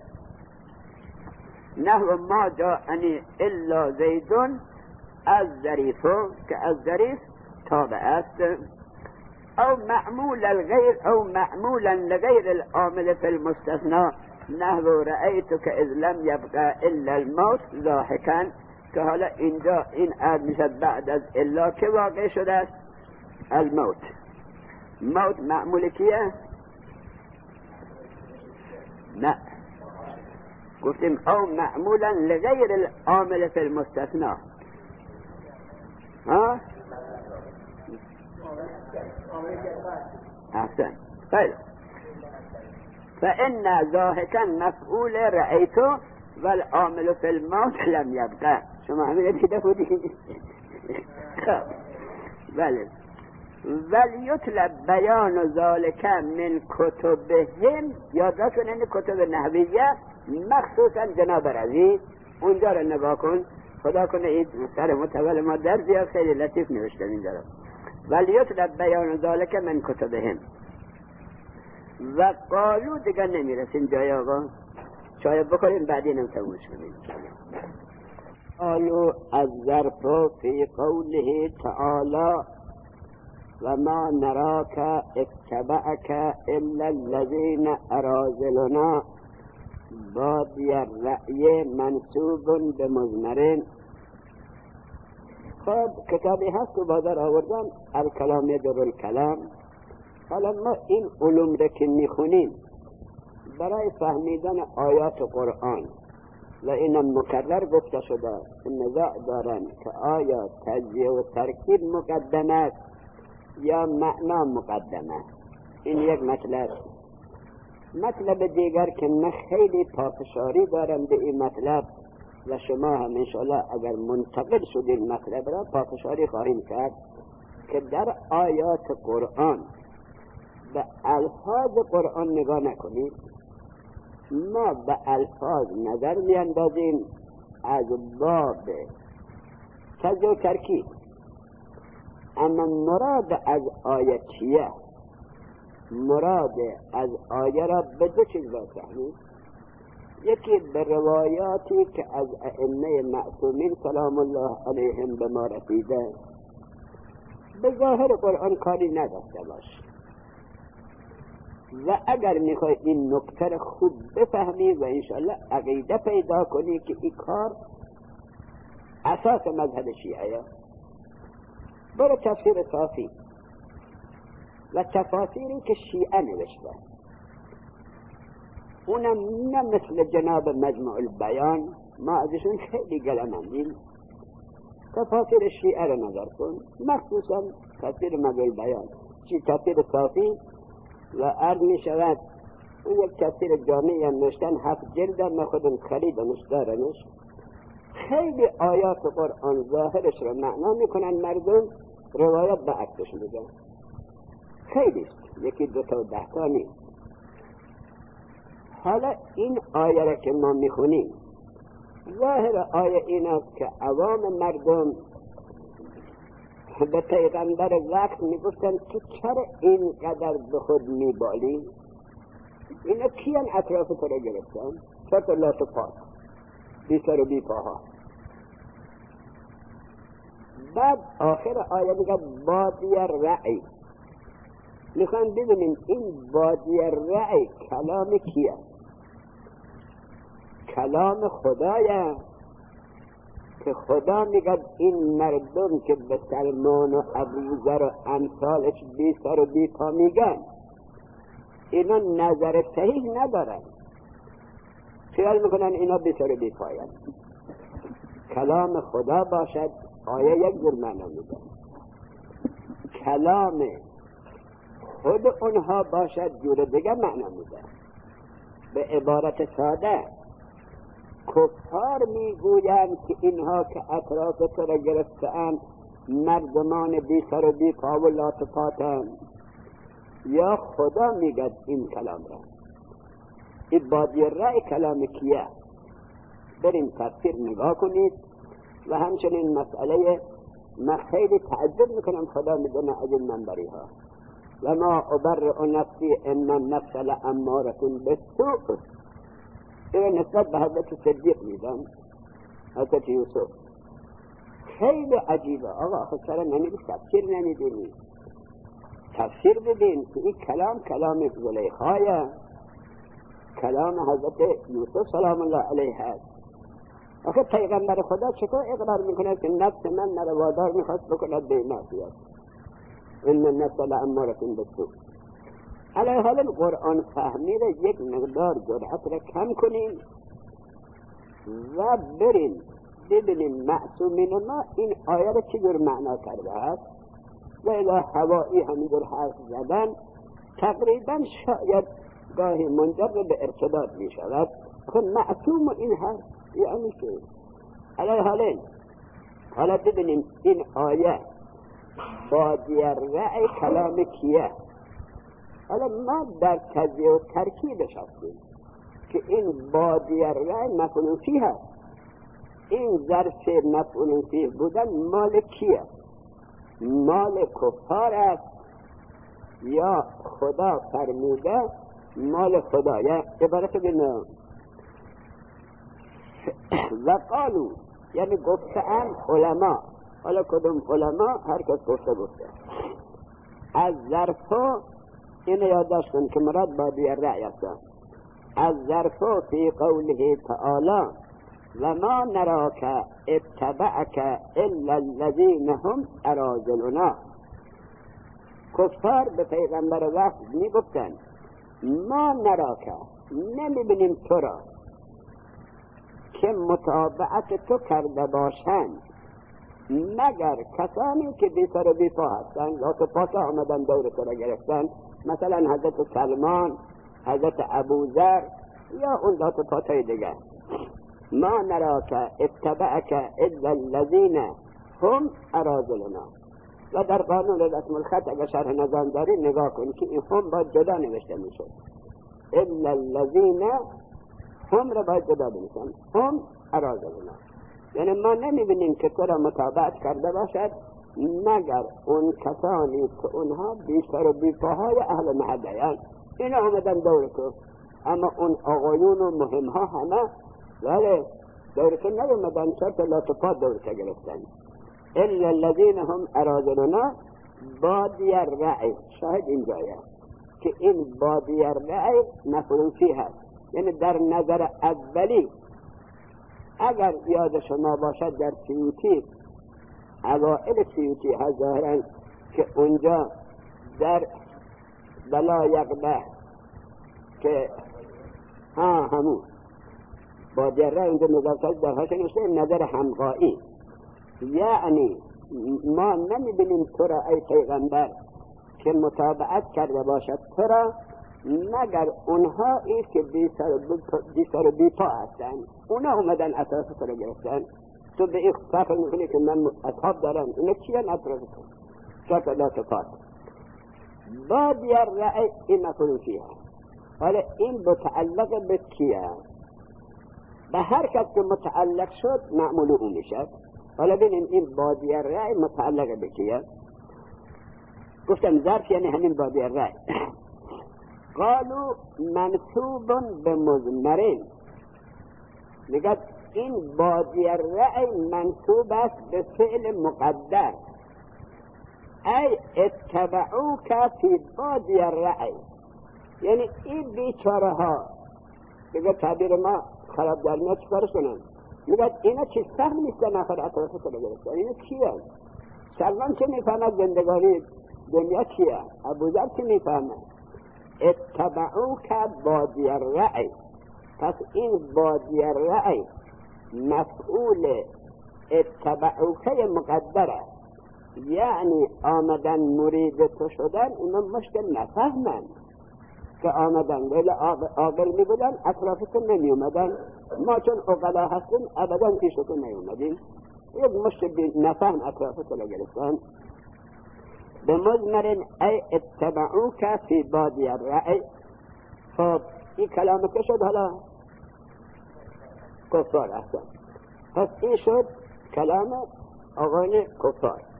نحو ما جاءنی الا زیدون از ظریفو که از ظریف تابع است، او معمول الغیر او معمولا لغیر العامل فی المستثنى نحو رأیتک اذ لم یبقى الا الموت ضاحکا، که حالا اینجا این عد میشد بعد از الا که واقع شده است الموت. موت معمول کیه؟ نه، گفتیم او معمولا لغیر العامل فی المستثنى. ها احسن. خیلی فإن ضاحكا مفعول رأيته والعامل في الموت لم يبقى. شما همین دیده بودید؟ بله. ولیطلب بیان ذالک من کتبهم، یاد کنید کتب نحویه مخصوصا جناب رضی اونجا رو نگاه کن، خدا کنه این سر متول ما در زیاد خیلی لطیف نوشته اینجا رو. ولیطلب بیان ذالک من کتبهم. و قالو دیگر نمیرسیم جای آقا، شاید بخوریم بعدین هم تموش کنیم. قالو از ظرف فی قوله تعالی و ما نراک اتبعک الا الذین اراذلنا بادی الرأی منصوب به مضمرین. خب کتابی هست و بازار آوردن الکلام یجر الکلام. حالا ما این علوم را که میخونیم برای فهمیدن آیات قرآن و اینم مکرر گفته شده نزاع دارن که آیا تجزیه و ترکیب مقدم است یا معنا مقدم است. این یک مطلب. مطلب دیگر که من خیلی پافشاری دارم به این مطلب و شما هم انشاءالله اگر منتقل شدین مطلب را پافشاری خواهیم کرد که در آیات قرآن به الفاظ قرآن نگاه نکنید. ما به الفاظ نظر میاندازیم از باب تجزیه و ترکیب، اما مراد از آیه چیه؟ مراد از آیه را به دو چیز بفهمید. یکی به روایاتی که از ائمه معصومین سلام الله علیهم به ما رسیده، به ظاهر قرآن کاری نداشته باش. و اگر میخوای این نکته خوب بفهمی و انشاءالله عقیده پیدا کنی که این کار اساس مذهب شیعه، برو تفسیر صافی و تفاسیری که شیعه نوشته، اونم نه مثل جناب مجموع البیان، ما ازشون خیلی گلمندیم. تفاسیر شیعه رو نظر کن، مخصوصا تفسیر مجموع البیان، چی تفسیر صافی و عرض می شود اون یک تفسیر جامعی هم نوشتن، هفت جلد هم خودم خریدمش دارمش. خیلی آیات قرآن ظاهرش رو معنا میکنن، مردم روایت به عکسش میگن. خیلی یکی دو تا ده تا نیست. حالا این آیه را که ما میخونیم ظاهر آیه این است که عوام مردم به پیغمبر وقت میگفتن که چرا اینقدر به خود میبالی؟ اینا کیان اطراف تو را گرفتن؟ چرا تو لا تو پاک بی سر و بی پاها؟ بعد آخر آیه میگه بادی رأی. میخوان ببینیم این بادی رأی کلام کیه؟ کلام خدایه که خدا میگه این مردم که به سلمان و ابوذر و امثالش بی سر و بی پا میگن، اینا نظر صحیح ندارن، خیال میکنن اینا بی سر و بی پاین. کلام خدا باشد آیه یک جور معنا میده، کلام خود اونها باشد جور دیگه معنا میده. به عبارت ساده کفار میگویند که اینها که اطراف تو را گرفتند مردمان بی سر و بی پا و لاتفاتند، یا خدا میگد این کلام را. این بادی رأی کلام کیه؟ برین تفسیر نگاه کنید و همچنین مسئله من خیلی تعجب میکنم خدا میدونه از این منبری ها و ما ابرئ نفسی ان النفس لاماره بالسوء. این نسبت به حضرت صدیق میدم، حضرت یوسف. خیلی عجیبه. آقا خود چرا نمیدی تفسیر نمیدونی؟ تفسیر ببین که این کلام کلام زلیخای، کلام حضرت یوسف سلام الله علیه هست. آخه پیغمبر خدا چطور اقرار میکنه که نفس من مرا وادار میخواست بکند به معصیت؟ ان النفس لاماره بالسوء. علیه حال قرآن فهمی را یک مقدار جرأت را کم کنیم و بریم ببینیم معصومین ما این آیه را چجور معنا کرده است و اذا هوایی همینجور حرف زدن تقریبا شاید گاهی منجر به ارتباط می شود. خب معصوم این حرف یعنی که علیه حال حالا ببینیم این آیه بادی الرأی کلام کیه. حالا ما در تجزیه و ترکیبش هستیم که این بادی الرأی مفعول فیه هست. این ظرف مفعول فیه بودن مال کیه؟ مال کفار است یا خدا فرموده مال خدا؟ یا عبارت بینه و قالو یعنی گفتن علما. حالا کدوم علما؟ هر کس گفته گفته. از ظرفا اینو یادداشت کن که مراد بادی الرأی است. از ظرفا فی قوله تعالی و ما نراک اتبعک الا الذین هم اراذلنا. کفار به پیغمبر وحی می گفتن ما نراک، نمیبینیم تو را که متابعت تو کرده باشند مگر کسانی که بی سر و بی پا هستند، لات پاک آمدن دور تو را گرفتن، مثلا حضرت سلمان، حضرت ابوذر یا اون لات پاکای دیگر. ما نراک اتبعک الا الذین هم اراذلنا. و در قانون رسم الخط اگر شرح نظام داری نگاه کن که این هم باید جدا نوشته میشه. الا الذین هم را باید جدا بنویسن، هم اراذلنا. یعنی ما نمیبینیم که تو را متابعت کرده باشد مگر اون کسانی که اونها بیشتر و بیپاهای اهل محله، اینا آمدن دور تو، اما اون آقایون و مهم ها همه ولی دور تو نیومدن، شرط لاتفات دور تو گرفتن. الا الذین هم اراذلنا بادی الرأی. شاهد اینجایه که این بادی الرأی مفعول فیه هست، یعنی در نظر اولی اگر یاد شما باشد در سیوطی، اوائل سیوطی ها ظاهرا که اونجا در بلا یقبه که ها همون با جره اونجا نظرت در هاش نوشته نظر همقایی، یعنی ما نمیبینیم تو را ای پیغمبر که متابعت کرده باشد تو را مگر اونها ای که بی سر و بی پا هستن، اونا اومدن اطراف تو را گرفتن. تو به این فکر میکنی که من اصحاب دارم، اونا کیان اطراف تو؟ شاید لا تفات بادی الرأی این مفعول فیه. حالا این متعلق به کیه؟ به هر کس که متعلق شد معمول اون میشد. حالا ببینیم این بادی الرأی متعلق به کیه؟ گفتم ظرف یعنی همین بادی الرأی. قالوا منصوب به مضمرین. میگه این بادی الرأی منصوب است به فعل مقدر، ای اتبعوک فی بادی الرأی. یعنی این بیچاره ها دیگه تعبیر ما خراب در میاد چکار کنن؟ میگه اینا چی سهم نیستن آخر اطراف تو گرفتن؟ اینا کیه؟ سلمان چه میفهمد زندگانی دنیا کیه؟ ابوذر چه میفهمد؟ اتبعوک بادی الرأی. پس این بادی الرأی مفعول اتبعوک مقدره، یعنی آمدن مرید تو شدن اینا مشکل نفهمن که آمدن، ولی عاقل می بودن اطرافتون نمی اومدن. ما چون عقلا هستیم ابدا پیشتون نمی اومدیم، یک مشکل نفهم اطرافتون گرفتن. به مضمرین ای اتبعوک فی بادی الرأی. خب این کلام که شد حالا کفار هستن، پس این شد کلام آقایان کفار.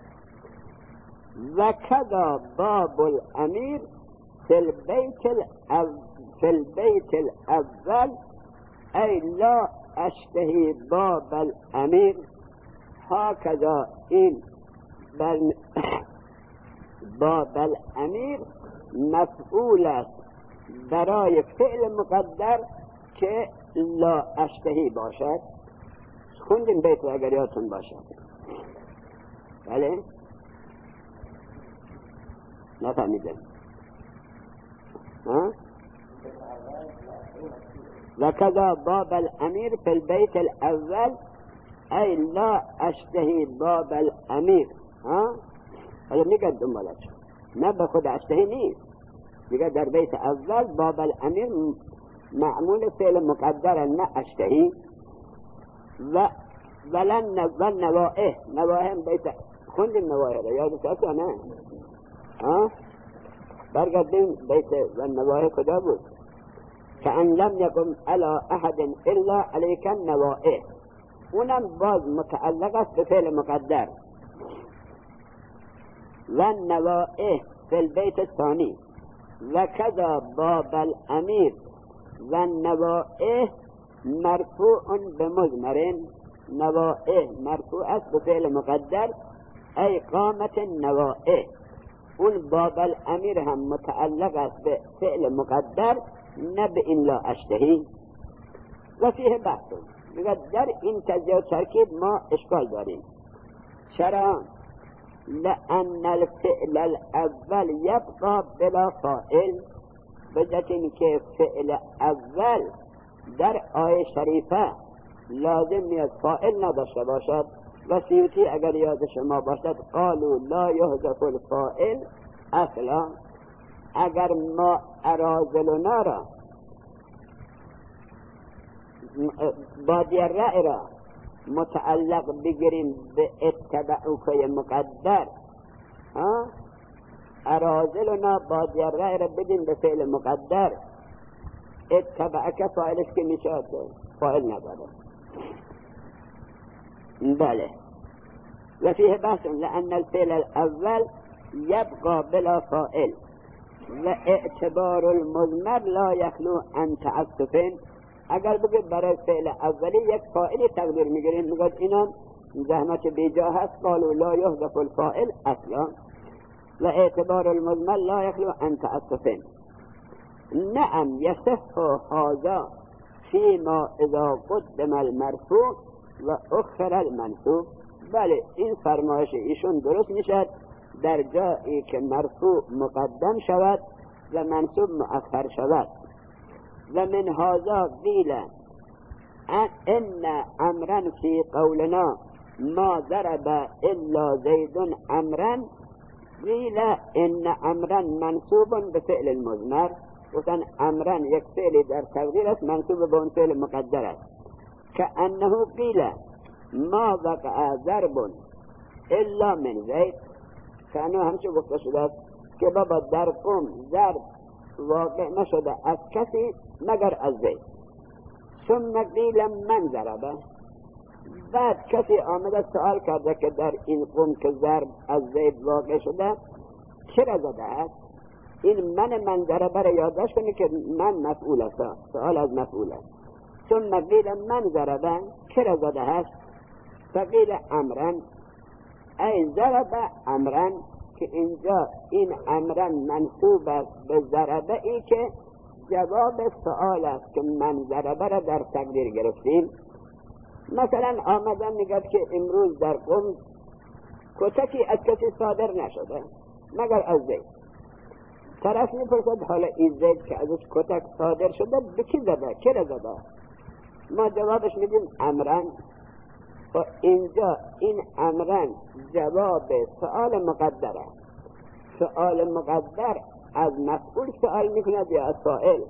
و کذا باب الامیر فی البیت الاول فی البیت الاول ای لا اشتهی باب الامیر. هكذا این بل باب الامیر مفعول است برای فعل مقدر که لا اشتهی باشد. خوندیم بیت اگر یادتون باشد. بله نفهمیدم. ها وكذا باب الامیر فی البیت الاول ای لا اشتهی باب الامیر. ها حالا میگه دنبالش نه به خود اشتهی نیست، میگه در بیت اول باب الامیر معمول فعل مقدر نه اشتهی. و ولن و نوائه نوائه بیت خوندیم نوائه را یادت هست یا نه؟ ها برگردیم بیت و نوائه کجا بود؟ فان لم یقم علی احد الا علیک النوائه، اونم باز متعلق است به فعل مقدر. و نوائه فی البیت الثانی و کذا باب الامیر و نوائه مرفوع بمضمرین. نوائه مرفوع است به فعل مقدر ای قامت نوائه. اون باب الامیر هم متعلق است به فعل مقدر نه به این لا اشتهی. و فیه بحث، میگه در این تجزیه و ترکیب ما اشکال داریم. چرا؟ لأن الفعل الاول یبقى بلا فاعل، بجت این که فعل اول در آیه شریفه لازم میاد فاعل نداشته باشد. و سیوطی اگر یاد شما باشد قالوا لا یحذف الفاعل اصلا. اگر ما اراذلنا را بادی الرأی را متعلق بگیریم به اتبعوک مقدر، ها اراذلنا بادی الرأی را بدیم به فعل مقدر، اتبعک فاعلش که میشد فاعل نداره. بله. و فیه بحث لأن الفعل الاول یبقى بلا فاعل و اعتبار المضمر لا یخلو عن تعسف. اگر بگید برای فعل اولی یک فاعلی تقدیر میگیریم، میگید اینا زحمت بیجا هست، قالوا لا یحذف الفاعل اصلا و اعتبار المضمر لا یخلو عن تعسف. نعم یصح هذا فيما اذا قدم المرفوع و اخر المنصوب. بله این فرمایش ایشون درست میشد در جایی که مرفوع مقدم شود و منصوب مؤخر شود. و من هذا قیل ان امرا فی قولنا ما ضرب الا زید امرا، قیل ان امرا منصوب به فعل المضمر. گفتن امرا یک فعل در تقدیر است منصوب به اون فعل مقدر است. که انه قیل ما وقع ضرب الا من زید، که انه همچه گفته شده است که بابا در قوم ضرب واقع نشده از کسی مگر از زید. ثم قیل من ضربه، بعد کسی آمده سوال کرده که در این قوم که ضرب از زید واقع شده چرا زده است؟ این من من ضربه را یادداشت کنی که من مفعول است، سوال از مفعول است. ثم قیل من ضربه چرا زده است؟ فقیل امرن ای ضربه امرن، که اینجا این امرن منصوب است به ضربه ای که جواب سوال است که من ضربه را در تقدیر گرفتیم. مثلا آمدن میگد که امروز در قوم کتکی از کسی صادر نشده مگر از زید. طرف میپرسد حالا این زید که ازش کتک صادر شده به کی زده؟ چرا زده؟ ما جوابش میدیم امرن. و اینجا این امرن جواب سؤال مقدره. سؤال مقدر از مفعول سؤال میکند یا از سائل؟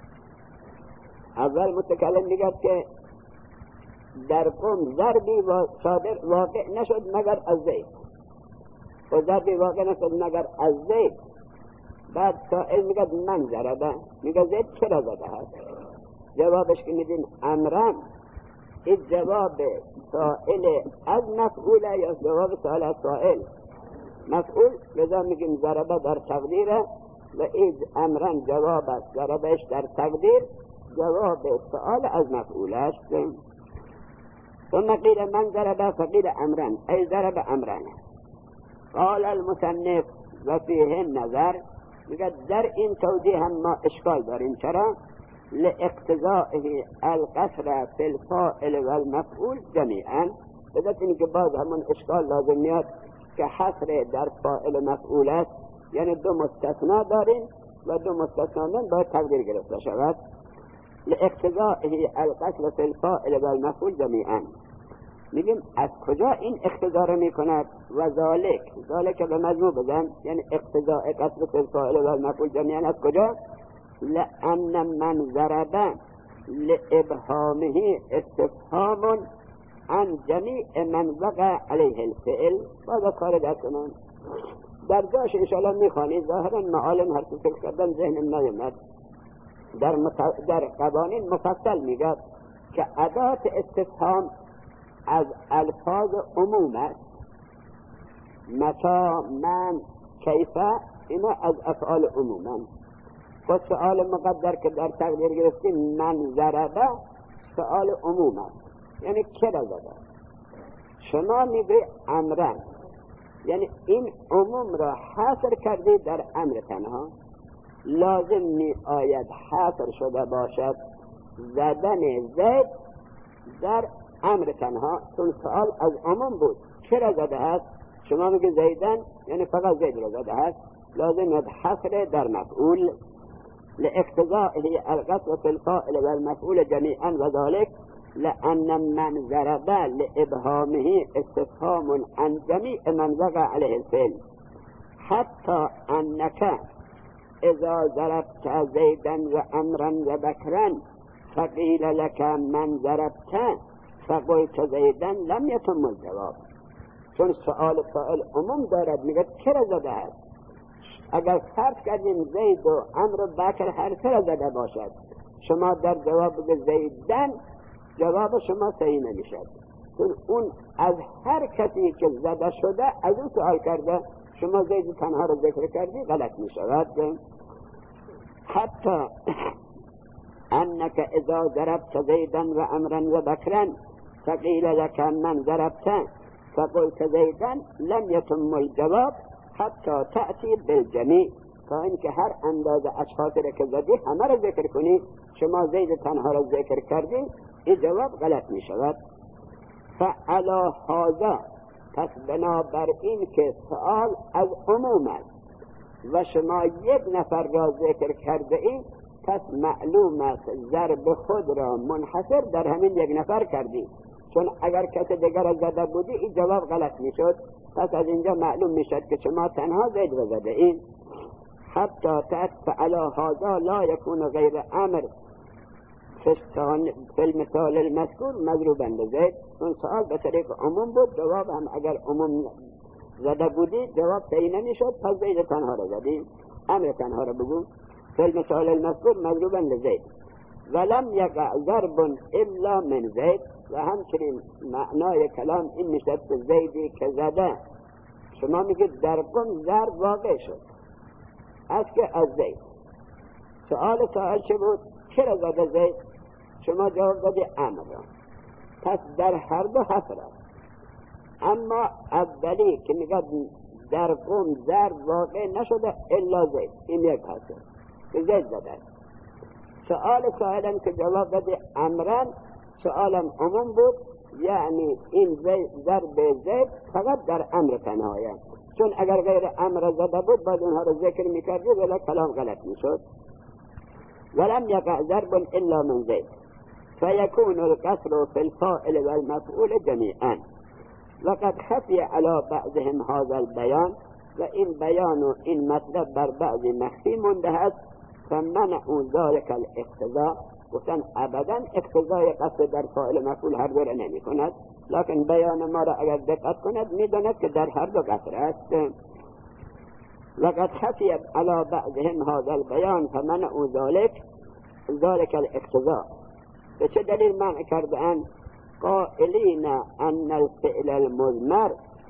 اول متکلم میگه که در قوم ضربی صادر واقع نشد مگر از زید، و ضربی واقع نشد مگر از زید. بعد سائل میگه من ضربه، میگه زید چرا زده هست؟ جوابش که میدیم امرن. این جواب سائل از مفعوله یا جواب سائل از سائل؟ مفعول، لذا میگیم ضربه در تقدیره و این امرن جواب است، ضربهش در تقدیر جواب سؤال از مفعول است. ثم قیل من ضرب فقیل امرن ای ضرب امرن. قال المصنف و فیه نظر، میگه در این توجیه هم ما اشکال داریم. چرا؟ لاقتضائه القصر فی الفاعل و المفعول جمیعا. بدت این که باز همون اشکال لازم میاد که حصر در فاعل مفعول است، یعنی دو مستثنا داریم و دو مستثنا من باید تقدیر گرفته شود. لاقتضائه القصر فی الفاعل و المفعول جمیعا. میگیم از کجا این اقتضا رو میکند؟ و ذالک، ذالک به مجموع بزن، یعنی اقتضاء قصر فی الفاعل و المفعول جمیعا از کجا؟ لأن من ضرب لإبهامه استفهام عن جمیع من وقع علیه الفعل. باید کار دست کنم در جاش انشاءالله میخوانید. ظاهرا معالم هر که فکر کردن ذهنم نیامد. در, مت... در قوانین مفصل میگه که ادات استفهام از الفاظ عموم است. متا، من، کیفه، اینا از افعال عموما. خود سؤال مقدر که در تقدیر گرفتیم من ضربه سؤال عموم است، یعنی که را زده. شما میگی امرن، یعنی این عموم را حاصر کردی در امر تنها. لازم می آید حاصر شده باشد زدن زید در امر تنها، چون سؤال از عموم بود. چه را زده هست؟ شما میگی زیدن، یعنی فقط زید را زده هست. لازم ید حصر در مفعول. لاقتضائه القصر فی الفاعل و المفعول جمیعا و ذلك لأن من ضرب لإبهامه استفهام عن جمیع من وقع علیه الفعل حتی انک اذا ضربت زیدا و امرا و بکرا فقیل لك من ضربت فقلت زیدا لم یتم الجواب. چون سؤال فاعل عموم دارد، میگه چرا زده است. اگر فرض کردیم زید و امر و بکر هر سر زده باشد، شما در جواب زیدن جواب شما صحیح نمیشد، چون اون از هر کسی که زده شده از اون سؤال کرده. شما زید تنها رو ذکر کردی، غلط میشود. حتی انک اذا ضربت زیدا و امرا و بکرا فقیل لك من ضربت فقلت زیدا لم یتم الجواب حتی تأتی بالجمیع. تا اینکه هر اندازه اشخاصی را که زدی همه را ذکر کنی. شما زید تنها را ذکر کردی، این جواب غلط می شود. فعلا هذا، پس بنابر این که سؤال از عموم است و شما یک نفر را ذکر کرده ای، پس معلوم است ضرب خود را منحصر در همین یک نفر کردی. چون اگر کسی دیگر را زده بودی این جواب غلط می شد. پس از اینجا معلوم می شد که شما تنها زید را زده این. حتی تأت فعلا هذا لا یکون غیر امر فی المثال المذکور مضروبا لزید. اون سؤال به طریق عموم بود، جواب هم اگر عموم زده بودی جواب صحیح نمی شد. پس زید تنها را زدی، امر تنها را بگو. فی المثال المذکور مضروبا لزید ولم یقع ضرب الا من زید. و همچنین معنای کلام این میشد که زیدی که زده، شما میگید در قم ضرب واقع شد از که از زید. سؤال سائل چه بود؟ چرا زده زید؟ شما جواب دادی امر را. پس در هر دو حصر است. اما اولی که میگه در قم ضرب واقع نشده الا زید، این یک حصر که زید زده. سؤال سائلم که جواب دادی امرن، سؤالم عموم بود، یعنی این ضرب زید فقط در امر تنهایه. چون اگر غیر امر زده بود باید اونها رو ذکر میکردی، ولی کلام غلط میشد. ولم یقع ضرب الا من زید فیکون القصر فی الفاعل والمفعول جمیعا. وقد خفی علی بعضهم هذا البیان، و این بیان و این مطلب بر بعضی مخفی مونده است. فمنعوا ذلك الاقتضاء، گفتن ابدا اقتضای قصد در فاعل مفعول هر دو را نمی کند، لکن بیان ما را اگر دقت کند میداند که در هر دو قصر است. لقد خفی علی بعضهم هذا البیان فمنعوا ذلك ذلك الاقتضاء. به چه دلیل منع کردن؟ قائلین ان الفعل المضمر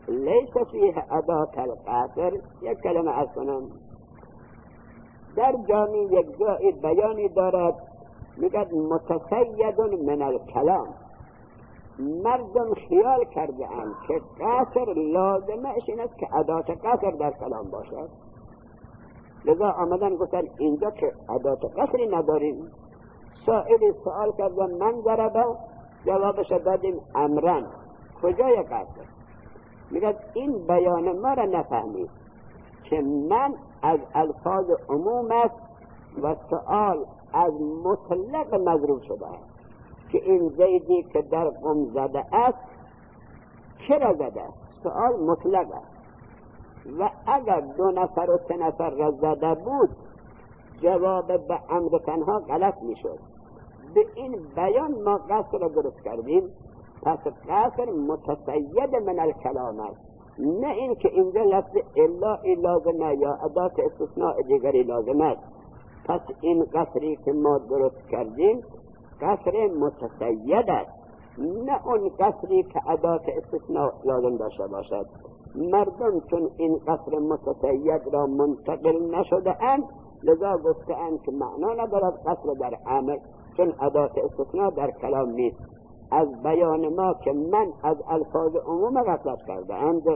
لیس فیه ادات القصر. یک کلمه از کنم در جامعه یک جایی بیانی دارد میگد متسید من الکلام. مردم خیال کرده اند که قصر لازمش این است که ادات قصر در کلام باشد، لذا آمدن گفتن اینجا که ادات قصری نداریم. سائلی سوال کردن من ضربه، جوابش دادیم امرن. کجای قصر؟ میگد این بیان ما را نفهمید که من از الفاظ عموم است و سؤال از مطلق مضروب شده است که این زیدی که در قم زده است چه را زده است؟ سؤال مطلق است و اگر دو نفر و سه نفر را زده بود جواب به امر تنها غلط می شد. به این بیان ما قصر را درست کردیم. پس قصر متسید من الکلام است، نه این که اینجا لفظ الا لازمه یا ادات استثناء دیگری لازم است. پس این قصری که ما درست کردیم قصر متسید است، نه اون قصری که ادات استثناء لازم داشته باشد. مردم چون این قصر متسید را منتقل نشده اند لذا گفته اند که معنا ندارد قصر در امر، چون ادات استثناء در کلام نیست. از بیان ما که من از الفاظ عموم غفلت کرده اند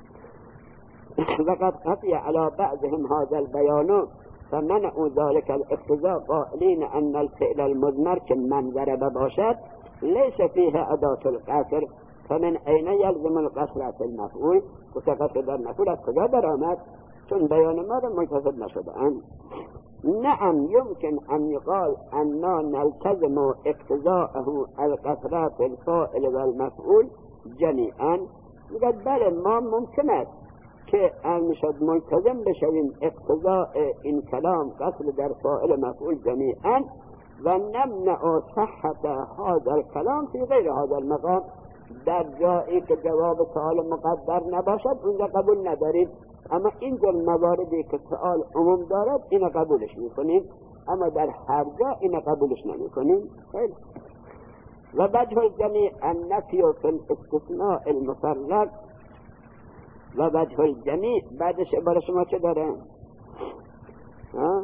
وقد خفی علی بعضهم هذا البیان فمنعوا ذلك الاقتضاء قائلین ان الفعل المضمر که من ضرب باشد لیس فیه ادات القصر فمن این یلزم القصر فی المفعول. قصر در مفعول از کجا درآمد؟ چون بیان ما را ملتزم نشده اند. نعم يمكن أن يقال أننا نلتزم اقتضاءه القصر في الفاعل والمفعول جميعا. میگه بله ما ممکن است که میشد ملتزم بشویم اقتضاء این کلام قصر در فاعل مفعول جميعا و نمنع صحت هذا الكلام في غیر هذا المقام. در جایی که جواب سؤال مقدر نباشد اونجا قبول نداریم، اما اینجا مواردی که سؤال عموم دارد اینا قبولش میکنیم، اما در هر جا اینا قبولش نمیکنیم. خیلی و وجه الجمیع النفی فی الاستثناء المفرق و وجه الجمیع بعدش برای شما چه داره؟ ها؟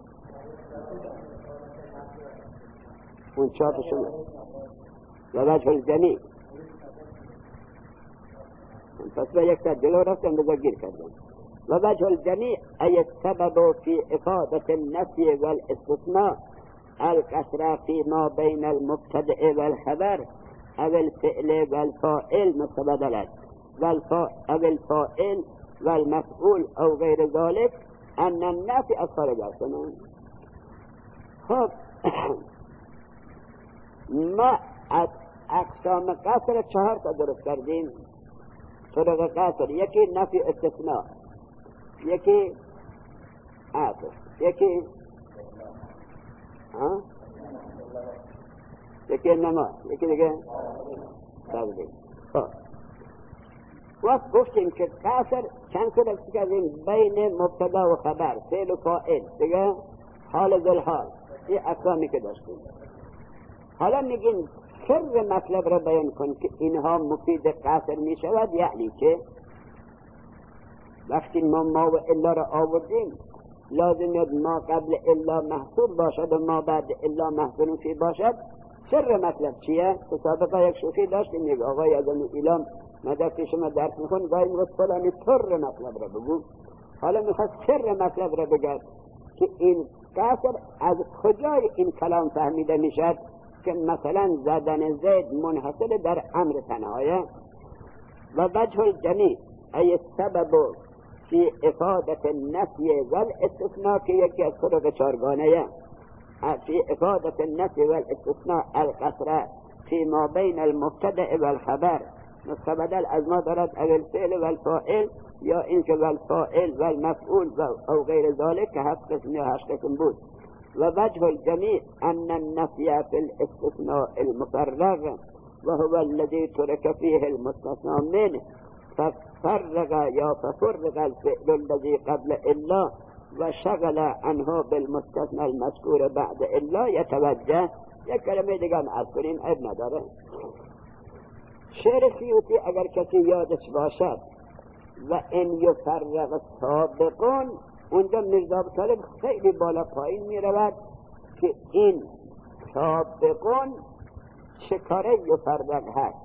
اون چاپ شما و وجه الجمیع. پس به یک تا جلو رفتم بذار گیر کردم. و وجه الجمیع ای السبب فی افادت النفی والاستثناء القصر فی ما بین المبتدع والخبر او الفعل والفاعل مستبدل او الفاعل والمفعول او غیر ذلك ان النفی از خارج است. خب ما از اقسام قصر چهار تا درست کردیم. طرق قصر یکی نفی استثناء، یکی عطف، یکی ها یکی نما، یکی دیگه تبدیل. خب وقت گفتیم که قصر چند صورت کردیم؟ بین مبتدا و خبر، فعل و فاعل، دیگه حال ذل حال، این اقسامی که داشتیم. حالا میگیم سر مطلب را بیان کن که اینها مفید قصر می شود. یعنی که وقتی ما ما و الا را آوردیم لازم ما قبل الا محصول باشد و ما بعد الا محصول فی باشد. سر مطلب چیه؟ که سابقا یک شوخی داشتیم، یک آقای از اون ایلام مدرسی شما درس میخون گاهی میگوید فلانی سر مطلب را بگو. حالا میخواد سر مطلب را بگرد که این قصر از کجای این کلام فهمیده میشد که مثلا زدن زید منحصر در امر تنهایه. و وجه الجمیع ای سبب فی افادت النفی والاستثناء که یکی از طرق چارگانه فی افادت النفی والاستثناء القصر فی ما بین المبتدع والخبر مستبدل از ما دارد او الفعل والفاعل یا اینکه والفاعل والمفعول او غیر ذلك که هفت قسم یا هشت قسم بود. و وجه الجمیع ان النفی فی الاستثناء المفرغ و هو الذي ترك فيه المستثنى منه ففرغ یا ففرغ الفعل الذي قبل الا و شغل عنه بالمستثنى المذکور بعد الا یتوجه. یک کلمه دیگه هم عرض کنیم عیب نداره. شعر سیوطی اگر کسی یادش باشد و این یفرق سابقون، اونجا میرزا ابو طالب خیلی بالا پایین می رود که این سابقون چه کاره یفرق هست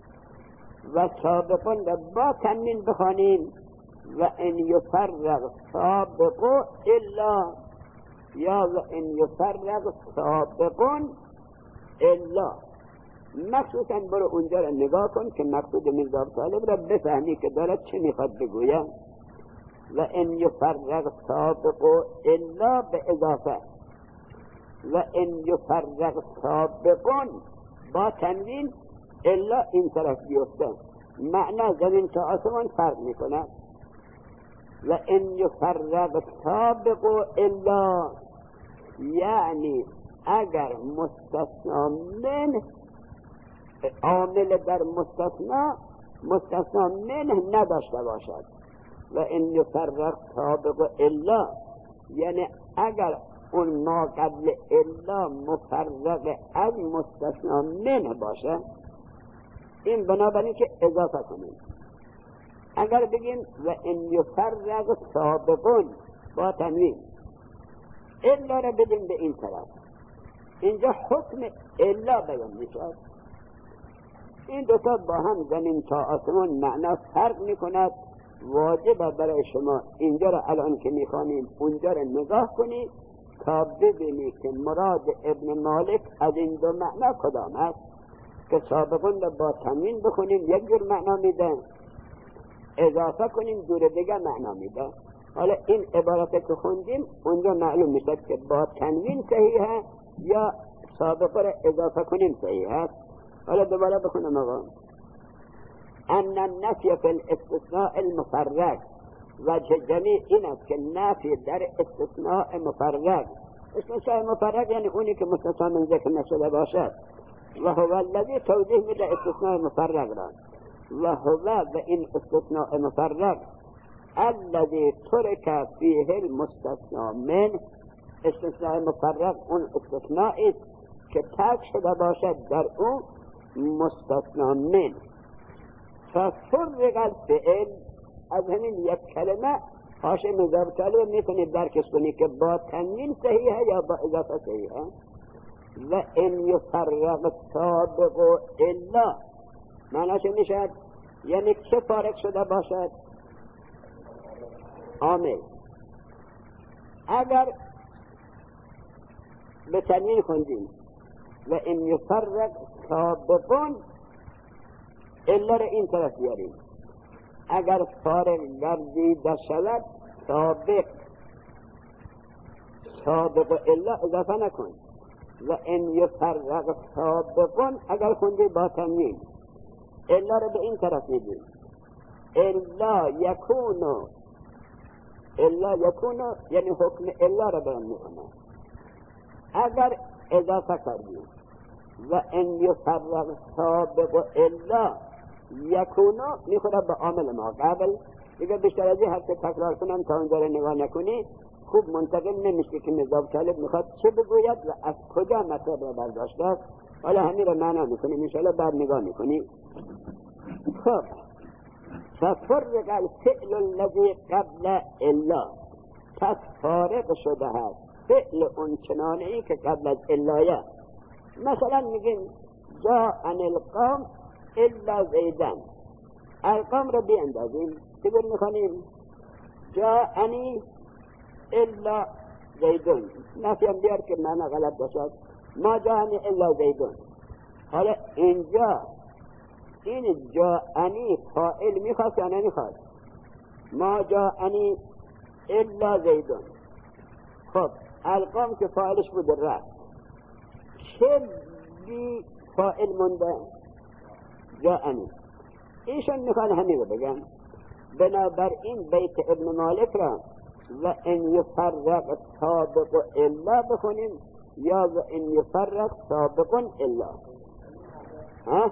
و سابقون را با تنوین بخوانیم و این یفرق سابقو الا، یا و این یفرق سابقون الا. مخصوصا برو اونجا را نگاه کن که مقصود میرزا ابو طالب را بفهمی که دارد چه میخواد بگوید. و این یفرق سابقو الا به اضافه و این یفرق سابقون با تنوین الا این طرف بیفته، معنا زمین تا آسمان فرق میکنه. و این یفرق سابقو الا یعنی اگر مستثنا من عامل در مستثنا مستثنا منه نداشته باشد. و این یفرق سابق الا یعنی اگر اون ما قبل الا مفرق از مستثنا منه باشه، این بنابراین که اضافه کنیم. اگر بگیم و این یفرق سابقون با تنوین، الا را بدیم به این طرف، اینجا حکم الا بیان میشد. این دوتا با هم زمین تا آسمان معنا فرق میکند. واجب برای شما اینجا را الان که میخوانیم اونجا را نگاه کنید تا ببینید که مراد ابن مالک از این دو معنا کدام است. که سابقون را با تنوین بخونیم یک جور معنا میده، اضافه کنیم جور دیگه معنا میده. حالا این عبارت که خوندیم اونجا معلوم میشه که با تنوین صحیحه یا سابقه را اضافه کنیم صحیح است. حالا دوباره بخونم آقا. ان النفی فی الاستثناء المفرق، وجه جمیع این است که نفی در استثناء مفرق، استثناء مفرق یعنی اونی که مستثنا من ذکر نشده باشد، و هو الذی توضیح میده استثناء مفرق را، و هو و این استثناء مفرق الذی ترک فیه المستثنا من، استثناء مفرق اون استثناء است که ترک شده باشد در اون مستثنا من. ففرق الفعل، از همین یک کلمه حاشیه میرزا ابو طالب میتونید درکش کنی که با تنوین صحیحه یا با اضافه صحیحه. و ان یفرق سابق الا معناش میشد یعنی چه فارق شده باشد؟ عامل. اگر به تنوین خوندیم و ان یفرق سابقون الا را این طرف بیاریم، اگر فارغ گردیده شود سابق، سابق الا اضافه نکن. و ان یفرق سابقون اگر خوندی با تنوین الا را به این طرف میدیم، الا یکونو، الا یکونو یعنی حکم الا را بیان میکنه. اگر اضافه کردیم و ان یفرق سابق الا یکونو میخوره به عامل ما قبل. دیگه بیشتر از این حرف تکرار کنم تا اونجا رو نگاه نکنی خوب منتقل نمیشه که میرزا ابو طالب میخواد چه بگوید و از کجا مطلب را برداشته است. حالا همین را معنا میکنیم انشاءالله بعد نگاه میکنیم. خب ففرق الفعل الذی قبل الا، پس فارق شده هست فعل اون چنانهی که قبل از الایه. مثلا میگیم جا ان القوم الا زیدن، القوم را بیاندازیم چگونه میخوانیم؟ جا انی الا زیدون، نفیم بیار که معنی غلط باشد، ما جا انی الا زیدون. حالا اینجا این جا انی فائل میخواست یا نمیخواست؟ ما جا انی الا زیدون. خب القوم که فائلش بود رفت، چه بی فائل مونده؟ جاءنی. ایشون میخوان همین رو بگم. بنابراین بیت ابن مالک را و ان یفرق سابق الا بخونیم یا و ان یفرق سابق الا. ها؟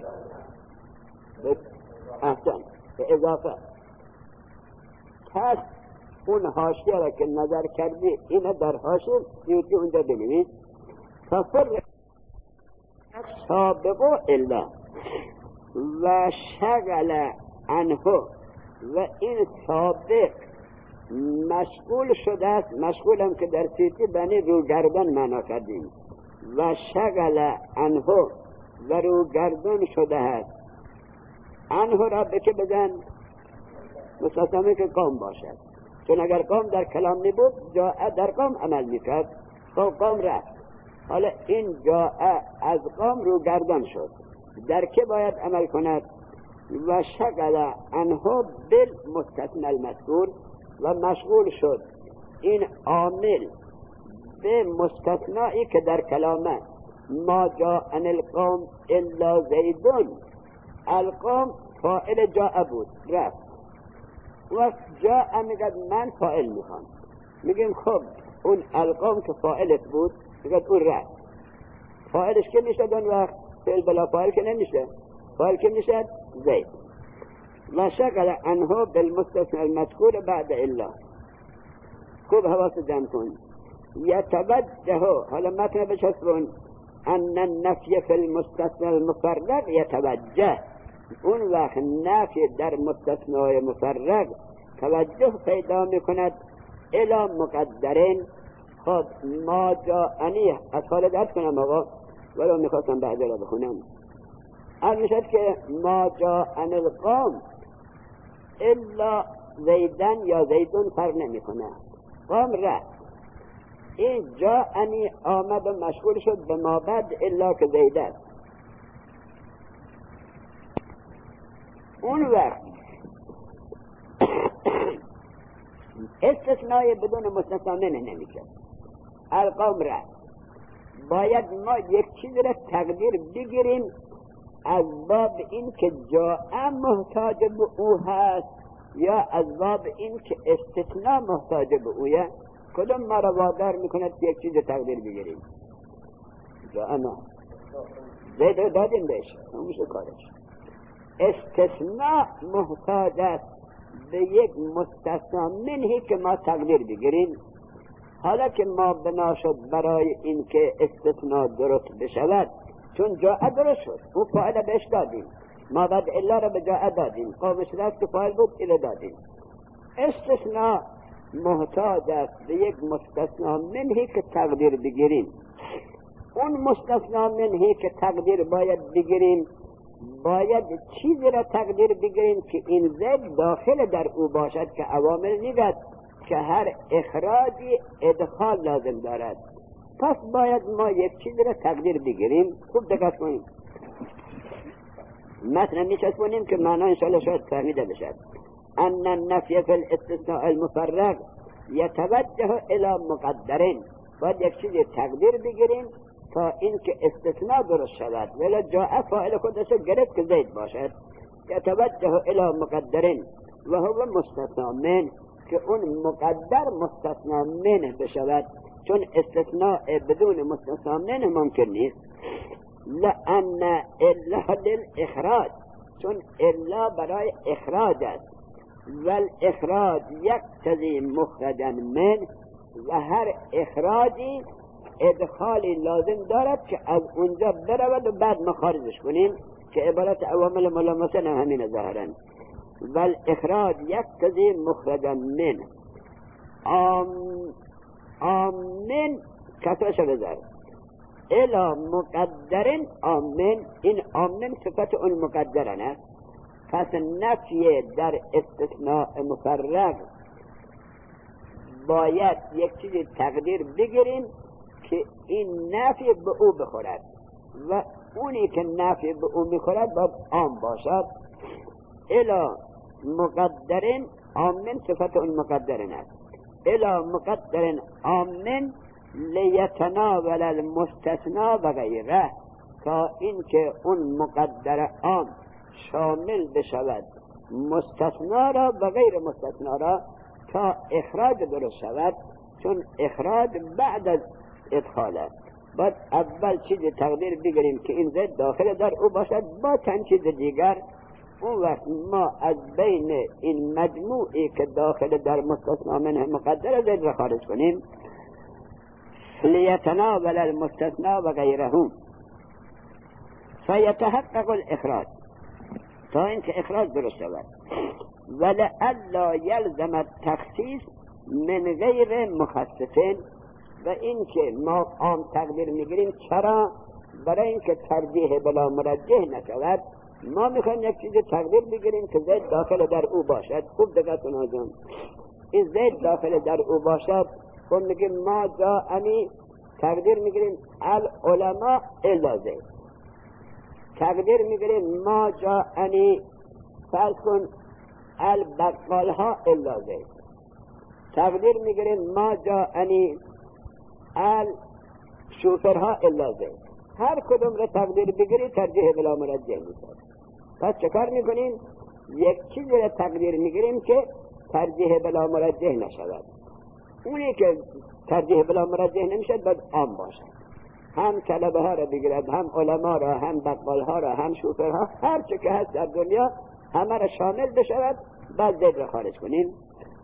احسن، به اضافه. پس اون حاشیه را که نظر کردی اینه در حاشیه سیوطی اونجا بنویس. ففرق سابق الا و شغل عنه و این سابق مشغول شده است. مشغول هم که در سیتی بنی روگردان معنا کردیم و شغل عنه و روگردان شده است. عنه را به که بزن مستثنی که قام باشد، چون اگر قام در کلام می بود جاء در قام عمل می کرد، خب قام رفت. حالا این جاء از قام روگردان شد، در که باید عمل کند؟ و شغل عنه بالمستثنى المذکور و مشغول شد این عامل به مستثنایی که در کلامه ما جاء عن القوم الا زیدون. القوم فاعل جاء بود رفت، و جاء میگد من فاعل میخوام، میگیم خب اون القوم که فاعلت بود میگد اون رفت، فاعلش که میشد اون وقت؟ فعل بلا فاعل که نمیشه، فاعل که میشد زید. و شغل عنه بالمستثنى المذکور بعد الا. خوب حواس جمع کن. یتوجه، حالا متن بچسبون، ان النفی فی المستثنى المفرغ یتوجه. اون وقت نفی در مستثنای مفرغ توجه پیدا میکند الی مقدرین. خب ما جاءنی از حال درد کنم آقا، ولو میخواستم بعد را بخونم. از میشد که ما جاءن القوم الا زیدن یا زیدون فرق نمی کنه، قام رفت. این جاءنی آمد و مشغول شد به ما بعد الا که زید است. اون وقت استثنای بدون مستثنی نمی کرد. القوم رفت، باید ما یک چیز را تقدیر بگیریم از باب این که جاء محتاج به او هست یا از باب این که استثناء محتاج به اویه. کدام ما را وادار میکند که یک چیز تقدیر بگیریم؟ جاء نه زید رو دادیم بهش، هموشه کارش. استثناء محتاج است به یک مستثنا منهی که ما تقدیر بگیریم. حالا که ما بنا شد برای این که استثناء درست بشود، چون جاء درست شد، اون فاعل بهش دادیم، ما بعد الا را به جاء دادیم، قامش رفت که فاعل بود الا دادیم. استثناء محتاج است به یک مستثنا منهی که تقدیر بگیریم. اون مستثنا منهی که تقدیر باید بگیریم، باید چیزی را تقدیر بگیریم که این زد داخل در او باشد که عوامل میگد که هر اخراجی ادخال لازم دارد. پس باید ما یک چیز را تقدیر بگیریم. خوب دقت کنیم، مثلا میچسبونیم که معنا انشاءالله شاید فهمیده بشد. ان النفی فی الاستثناء المفرغ یتوجه الی مقدرین. باید یک چیز تقدیر بگیریم تا این که استثناء درست شود، ولی جاء فاعل خودش گرفت که زید باشد. یتوجه الی مقدرین و هو مستثنا من، که اون مقدر مستثنا منه بشود، چون استثناء بدون مستثنا منه ممکن نیست. لأن الا للإخراج، چون الا برای اخراج است، والاخراج یقتضی مخرجا من، و هر اخراجی ادخالی لازم دارد که از اونجا برود و بعد مخارجش کنیم، که عبارت عوامل ملامسه نه همین ظاهرا. والاخراج یقتضی مخرجا من. آم آمن کسرش بذار الا مقدرن. آمن، این آمن صفت اون مقدرن است. پس نفی در استثناء مفرغ باید یک چیزی تقدیر بگیریم که این نفی به او بخورد، و اونی که نفی به او میخورد باید عام باشد. الا مقدرن آمن صفت اون مقدرن است. الا مقدرن آمن لیتناول المستثنا و غیره، تا این که اون مقدر عام شامل بشود مستثنا را و غیر مستثنا را، تا اخراج درست شود. چون اخراج بعد از ادخال است. باید اول چیز تقدیر بگیریم که این زد داخل در او باشد با چند چیز دیگر. اون وقت ما از بین این مجموعی که داخل در مستثنا منه مقدر زد را خارج کنیم. لیتناول المستثنا و غیره فیتحقق الاخراج، تا اینکه اخراج درست شود. ولئلا یلزم التخصیص من غیر مخصصین، و این که ما عام تقدیر میگیریم چرا؟ برای اینکه ترجیح بلا مرجح نشود. ما میخوایم یک چیز تقدیر بگیریم که زید داخل در او باشد. خوب دقت کنید، این زید داخل در او باشد، خب میگیم ما جاءنی، تقدیر میگیریم العلماء الا زید. تقدیر میگیریم ما جاءنی فرض کن البقال ها الا زید. تقدیر میگیریم ما جاءنی الشوفرها الا زید. هر کدوم را تقدیر بگیری ترجیح بلا مرجح میشه. پس چه کار میکنیم؟ یک چیز را تقدیر میگیریم که ترجیح بلا مرجح نشود. اونی که ترجیح بلا مرجح نمیشد باید عام باشد، هم طلبه ها را بگیرد، هم علما را، هم بقال ها را، هم شوفرها، هر چه که هست در دنیا همه را شامل بشود. بعد زید را خارج کنیم.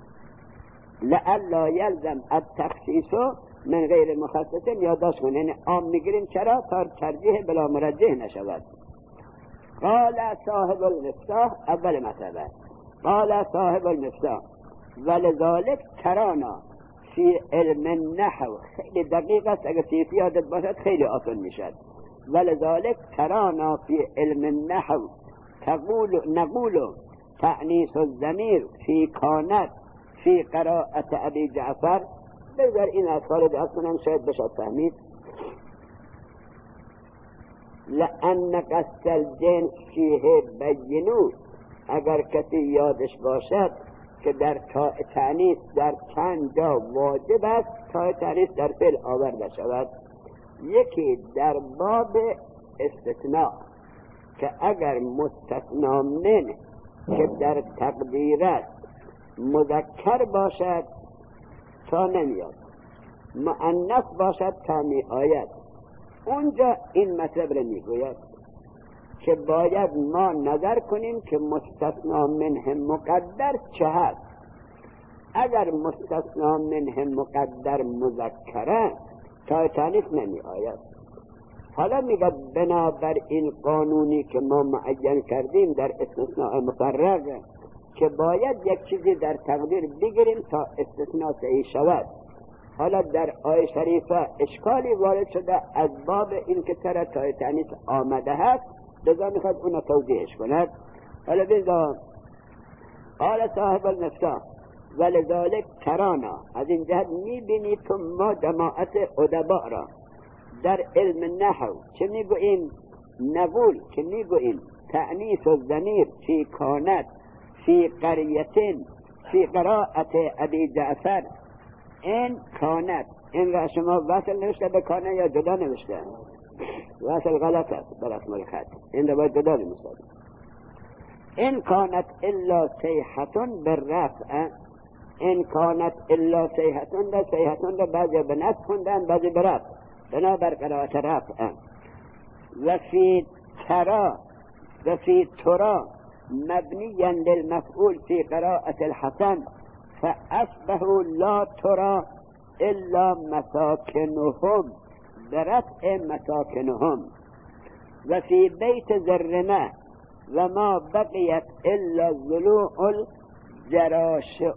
لئلا یلزم التخصیص من غیر مخصص، یادداشت کنید، یعنی عام میگیریم چرا؟ تا ترجیح بلا مرجح نشود. قال صاحب المفتاح، اول مطلب قال صاحب المفتاح ولذلك ترانا فی علم النحو، خیلی دقیق است، اگر فی یادت باشد خیلی آسان میشد. ولذلك ترانا فی علم النحو تقول نقول تعنیس الضمیر فی کانت فی قراءة ابی جعفر. بذار این از خارج از کنم شاید بشد فهمید. لأن قصد الجنس فیه بینو، اگر کسی یادش باشد که در تاء تأنیث در چند جا واجب است تاء تأنیث در فعل آورده شود. یکی در باب استثناء که اگر مستثنا من که در تقدیر است مذکر باشد تا نمیاد، مؤنث باشد تا می آید، اونجا این مطلب رو میگوید که باید ما نظر کنیم که مستثنا منه مقدر چه هست. اگر مستثنا منه مقدر مذکره تا تانیث نمی آید. حالا میگه بنابر این قانونی که ما معین کردیم در استثناء مفرغ که باید یک چیزی در تقدیر بگیریم تا استثناء صحیح شود. حالا در آیه شریفه اشکالی وارد شده از باب این که تر تا تانیث آمده هست، لذا میخواد اون توضیحش کند. حالا بذار قال صاحب المفتاح ولذلك ترانا، از این جهت میبینی تو ما جماعت ادبا را در علم نحو چه میگوییم؟ نقول که میگوییم تأنیث الضمیر فی کانت فی قریتین فی قراءت ابی جعفر. این کانت، این را شما وصل نوشته به کانه یا جدا نوشته؟ وصل غلط است بر اسم الخط، این را باید جدا نوشته. این کانت الا صیحتون بالرفع، این کانت الا صیحتون را صیحتون را بعضی به نصب خوندن بعضی به رفع، بنابر قرائت رفع. و فی ترا و فی ترا مبنیا للمفعول فی قراءت الحسن فأصبح لا ترى الا مساکنهم برفع مساکنهم. و فی بیت زرمه و ما بقیت الا ضلوع الجراشع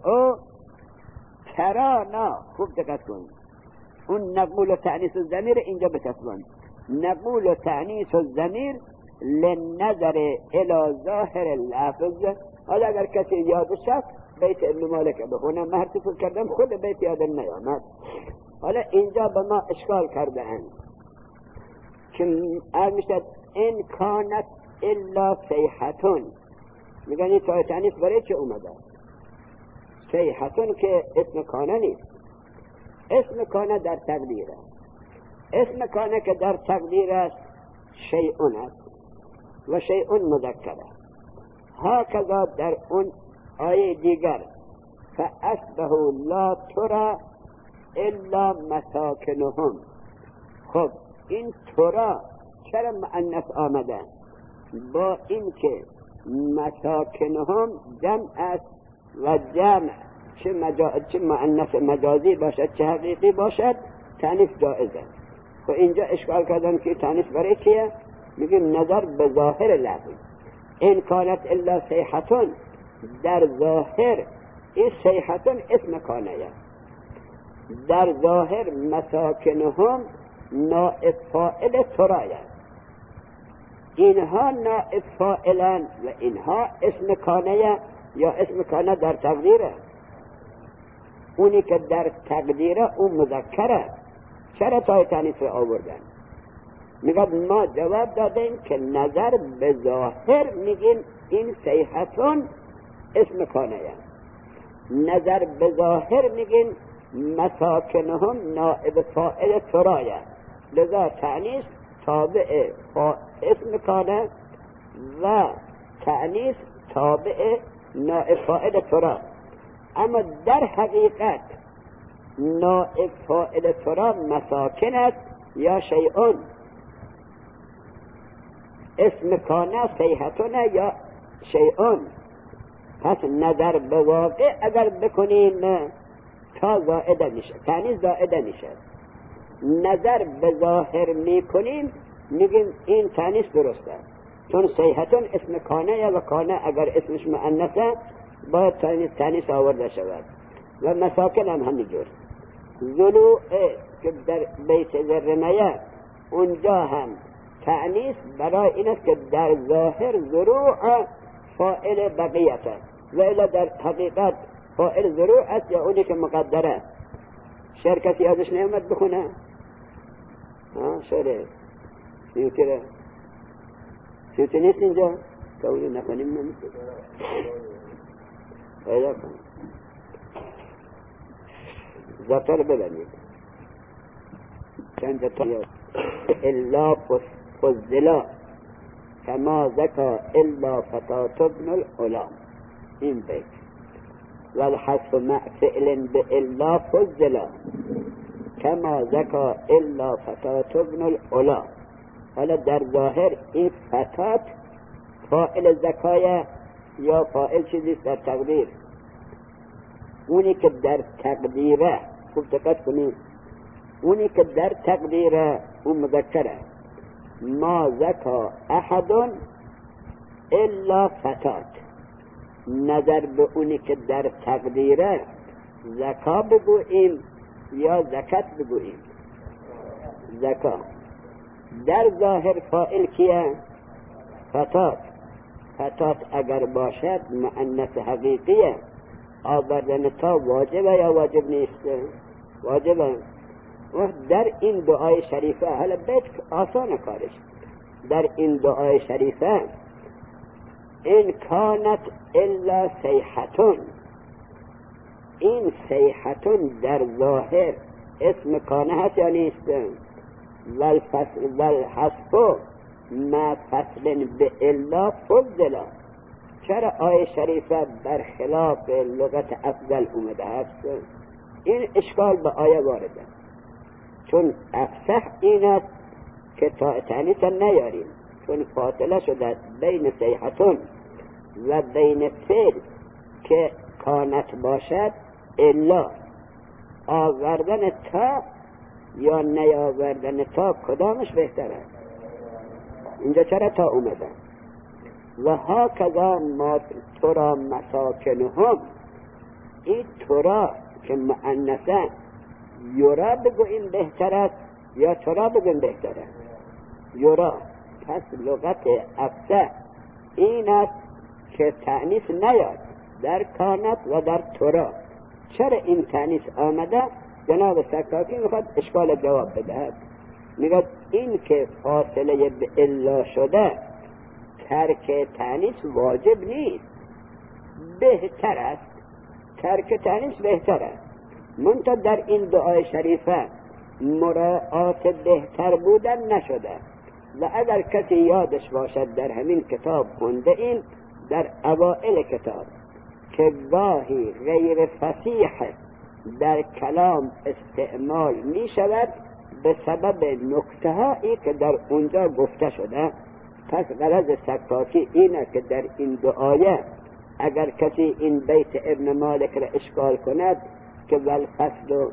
ترانا. خوب دقت کن، اون نقول و تعنیس الضمیر اینجا بتصوان، نقول و تعنیس الضمیر للنظر الى ظاهر اللفظ. حالا اگر کسی یادش هست بیت ابن مالک بخونه، من حرفی کردم خود بیت یادم نیامد. حالا اینجا به ما اشکال کرده اند که میشد این کانت الا صیحتون، میگن این تا تعنیس برای چه اومده؟ صیحتون که اسم کانه نیست، اسم کانه در تقدیر است. اسم کانه که در تقدیر است شیئون است و شیئون مذکر است. هاکذا در اون آیه دیگر فأصبحوا لا ترى الا مساکنهم. خب این ترى چرا مؤنث آمده؟ با این که مساکنهم جمع است و جمع چه, مجا... چه مؤنث مجازی باشد چه حقیقی باشد تانیث جائزه. خب اینجا اشکال کردن که تانیث برای چیه؟ میگیم نظر به ظاهر لفظ. این کانت الا صیحتون، در ظاهر این صیحتون اسم کانه، در ظاهر مساکنهم نائب فاعل ترایه، اینها نائب فاعلن و اینها اسم کانه یا اسم کانه در تقدیره. اونی که در تقدیره اون مذکره، چرا تای تانیث رو آوردن؟ میگه ما جواب دادیم که نظر به ظاهر میگیم این صیحتون اسم کانه، نظر به ظاهر میگیم مساکنهم نائب فاعل ترایه، لذا تانیث تابع اسم کانه و تانیث تابع نائب فاعل ترا. اما در حقیقت نائب فاعل ترا مساکن است یا شیئون، اسم کانه صیحتونه یا شیئون. پس نظر به واقع اگر بکنیم تا زائده میشه، تانیث زائده میشه. نظر به ظاهر میکنیم میگیم این تانیث درسته، چون صیحتون اسم کانه و کانه اگر اسمش مؤنثه باید تانیث تانیث آورده شود و مساکن هم همینجور. ضلوع که در بیت ذرنیه اونجا هم تانیث برای این است که در ظاهر ضلوع فاعل بقیت است و الا در حقیقت فاعل ضلوع است یا اونی که مقدره. شعر کسی ازش نیامد بخونه؟ ها شعر سیوتی را سیوتی نیست اینجا قولی نکنیم نمیشه پیدا کن زبطه رو ببینید چند زبطه الا فضلا کما زکا الا فتات ابن العلا، این بیت والحذف مع فعل بإلا فضلا کما زکا الا فتات ابن العلا. حالا در ظاهر این فتات فاعل زکایه یا فاعل چیزیست در تقدیر؟ اونی که در تقدیره، خوب دقت کنید، اونی که در تقدیره اون مذکره. ما زکا احد الا فتات، نظر به اونی که در تقدیره زکا بگوییم یا زکات بگوییم؟ زکا. در ظاهر فاعل کیه؟ فتات. فتات اگر باشد مؤنث حقیقیه، آوردن تا واجبه یا واجب نیست؟ واجبه. و در این دعای شریفه، حالا بیت آسان کارش، در این دعای شریفه این کانت الا صیحتون، این صیحتون در ظاهر اسم کانه هست یا نیست؟ والحذف ما فصل به الا فضلا. چرا آیه شریفه برخلاف لغت افضل اومده هست؟ این اشکال به آیه وارده، چون افصح این است که تا تانیث نیاریم، چون فاصله شده بین صیحتون و بین فعل که کانت باشد. الا آوردن تا یا نیاوردن تا کدامش بهتره؟ اینجا چرا تا اومده؟ و ها کذا ما ترا مساکنهم، این ترا که مؤنثه یورا بگوییم بهتر است یا ترا بگوییم بهتره؟ یورا. پس لغت افصح این است که تأنیث نیاد در کانت و در ترا. چرا این تأنیث آمده؟ جناب سکاکی میخواد اشکال جواب بدهد. میگه این که فاصله به الا شده ترک تأنیث واجب نیست، بهتر است. ترک تأنیث بهتر است. منتها در این دعای شریفه مراعات بهتر بودن نشده و اگر کسی یادش باشد در همین کتاب خونده این در اوائل کتاب که گاهی غیر فصیح در کلام استعمال می شود به سبب نکته هایی که در اونجا گفته شده. پس غرض سکاکی اینه که در این دعایه اگر کسی این بیت ابن مالک را اشکال کند که والفصل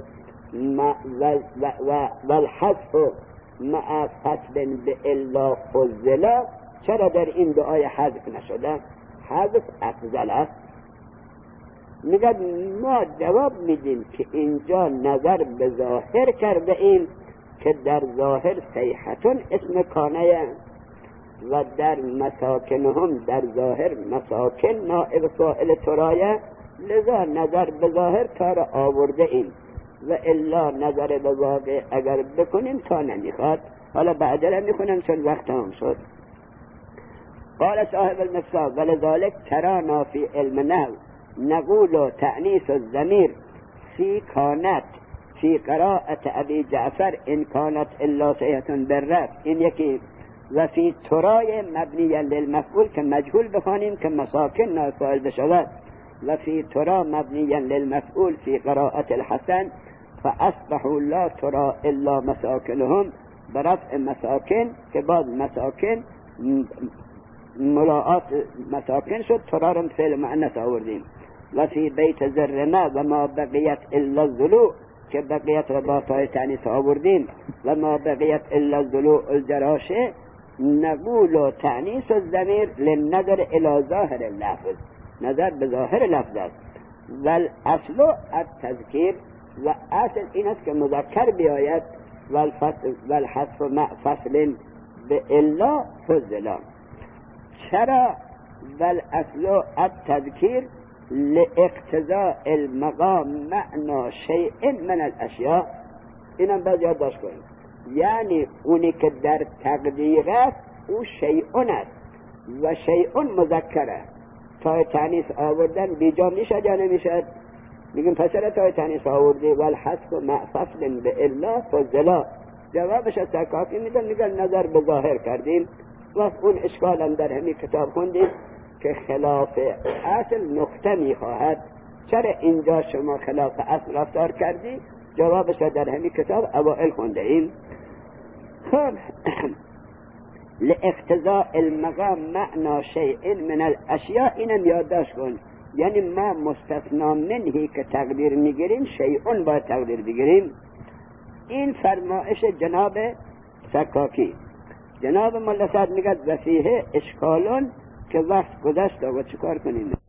والحذف مع فصل بإلا فضلا، چرا در این دعای حذف نشده؟ حذف افضل است. میگه ما جواب میدیم که اینجا نظر به ظاهر کرده ایم که در ظاهر صیحتون اسم کانه و در مساکنهم در ظاهر مساکن نائب فاعل ترایه، لذا نظر به ظاهر تا را آورده ایم و الا نظر به واقع اگر بکنیم تا نمیخواد. حالا بعدها میخونم چون وقت هم شد. قال صاحب المفتاح ولذلك ترانا في علم نحو نقول تأنیس الضمیر فی کانت فی قراءة ابی جعفر ان کانت الا صیحة بالرفع، این یکی، و فی ترای مبنی للمفعول که مجهول بخوانیم که مساکن نائب فاعل بشود، و فی ترا مبنی للمفعول فی قراءة الحسن فاصبحوا لا ترى الا مساکنهم برفع مساکن که بعد مساکن ملاعات مساکن شد، ترا رو فعل مؤنث آوردیم. و فی بیت زرنا و ما بقیت الا الضلوع که بقیت را با تای تانیث آوردیم، و ما بقیت الا الضلوع الجراشه نقول و تانیث الضمیر للنظر الى ظاهر اللفظ، نظر به ظاهر لفظ است. و الاصل التذکیر و اصل این است که مذکر بیاید و الحذف مع فصل به الا فضلا. چرا؟ و الاصل التذکیر لاقتضاء المقام معنا شیء من الاشیاء، اینم باید یادداشت کنیم، یعنی اونی که در تقدیر است او شیء است و شیء مذکره. تای تانیث آوردن بیجا میشد یا نمیشد؟ میگیم پسر تای تانیث آوردی و الحذف مع فصل به الا فضلا، جوابش از تکافی میدن، میگن نظر به ظاهر کردیم. و اون اشکال هم در همین کتاب خوندیم که خلاف اصل نقطه میخواهد، چرا اینجا شما خلاف اصل رفتار کردی؟ جوابش در همین کتاب اوائل خونده ایم. خب لاقتضاء المقام معنا شیء من الاشیاء، اینم یادداشت کن، یعنی ما مستثنا منهی که تقدیر میگیریم شیء باید تقدیر بگیریم. این فرمایش جناب سکاکی. جناب ملا سعد میگه وفیه اشکالون که وقت گذشت و چیکار کنیم؟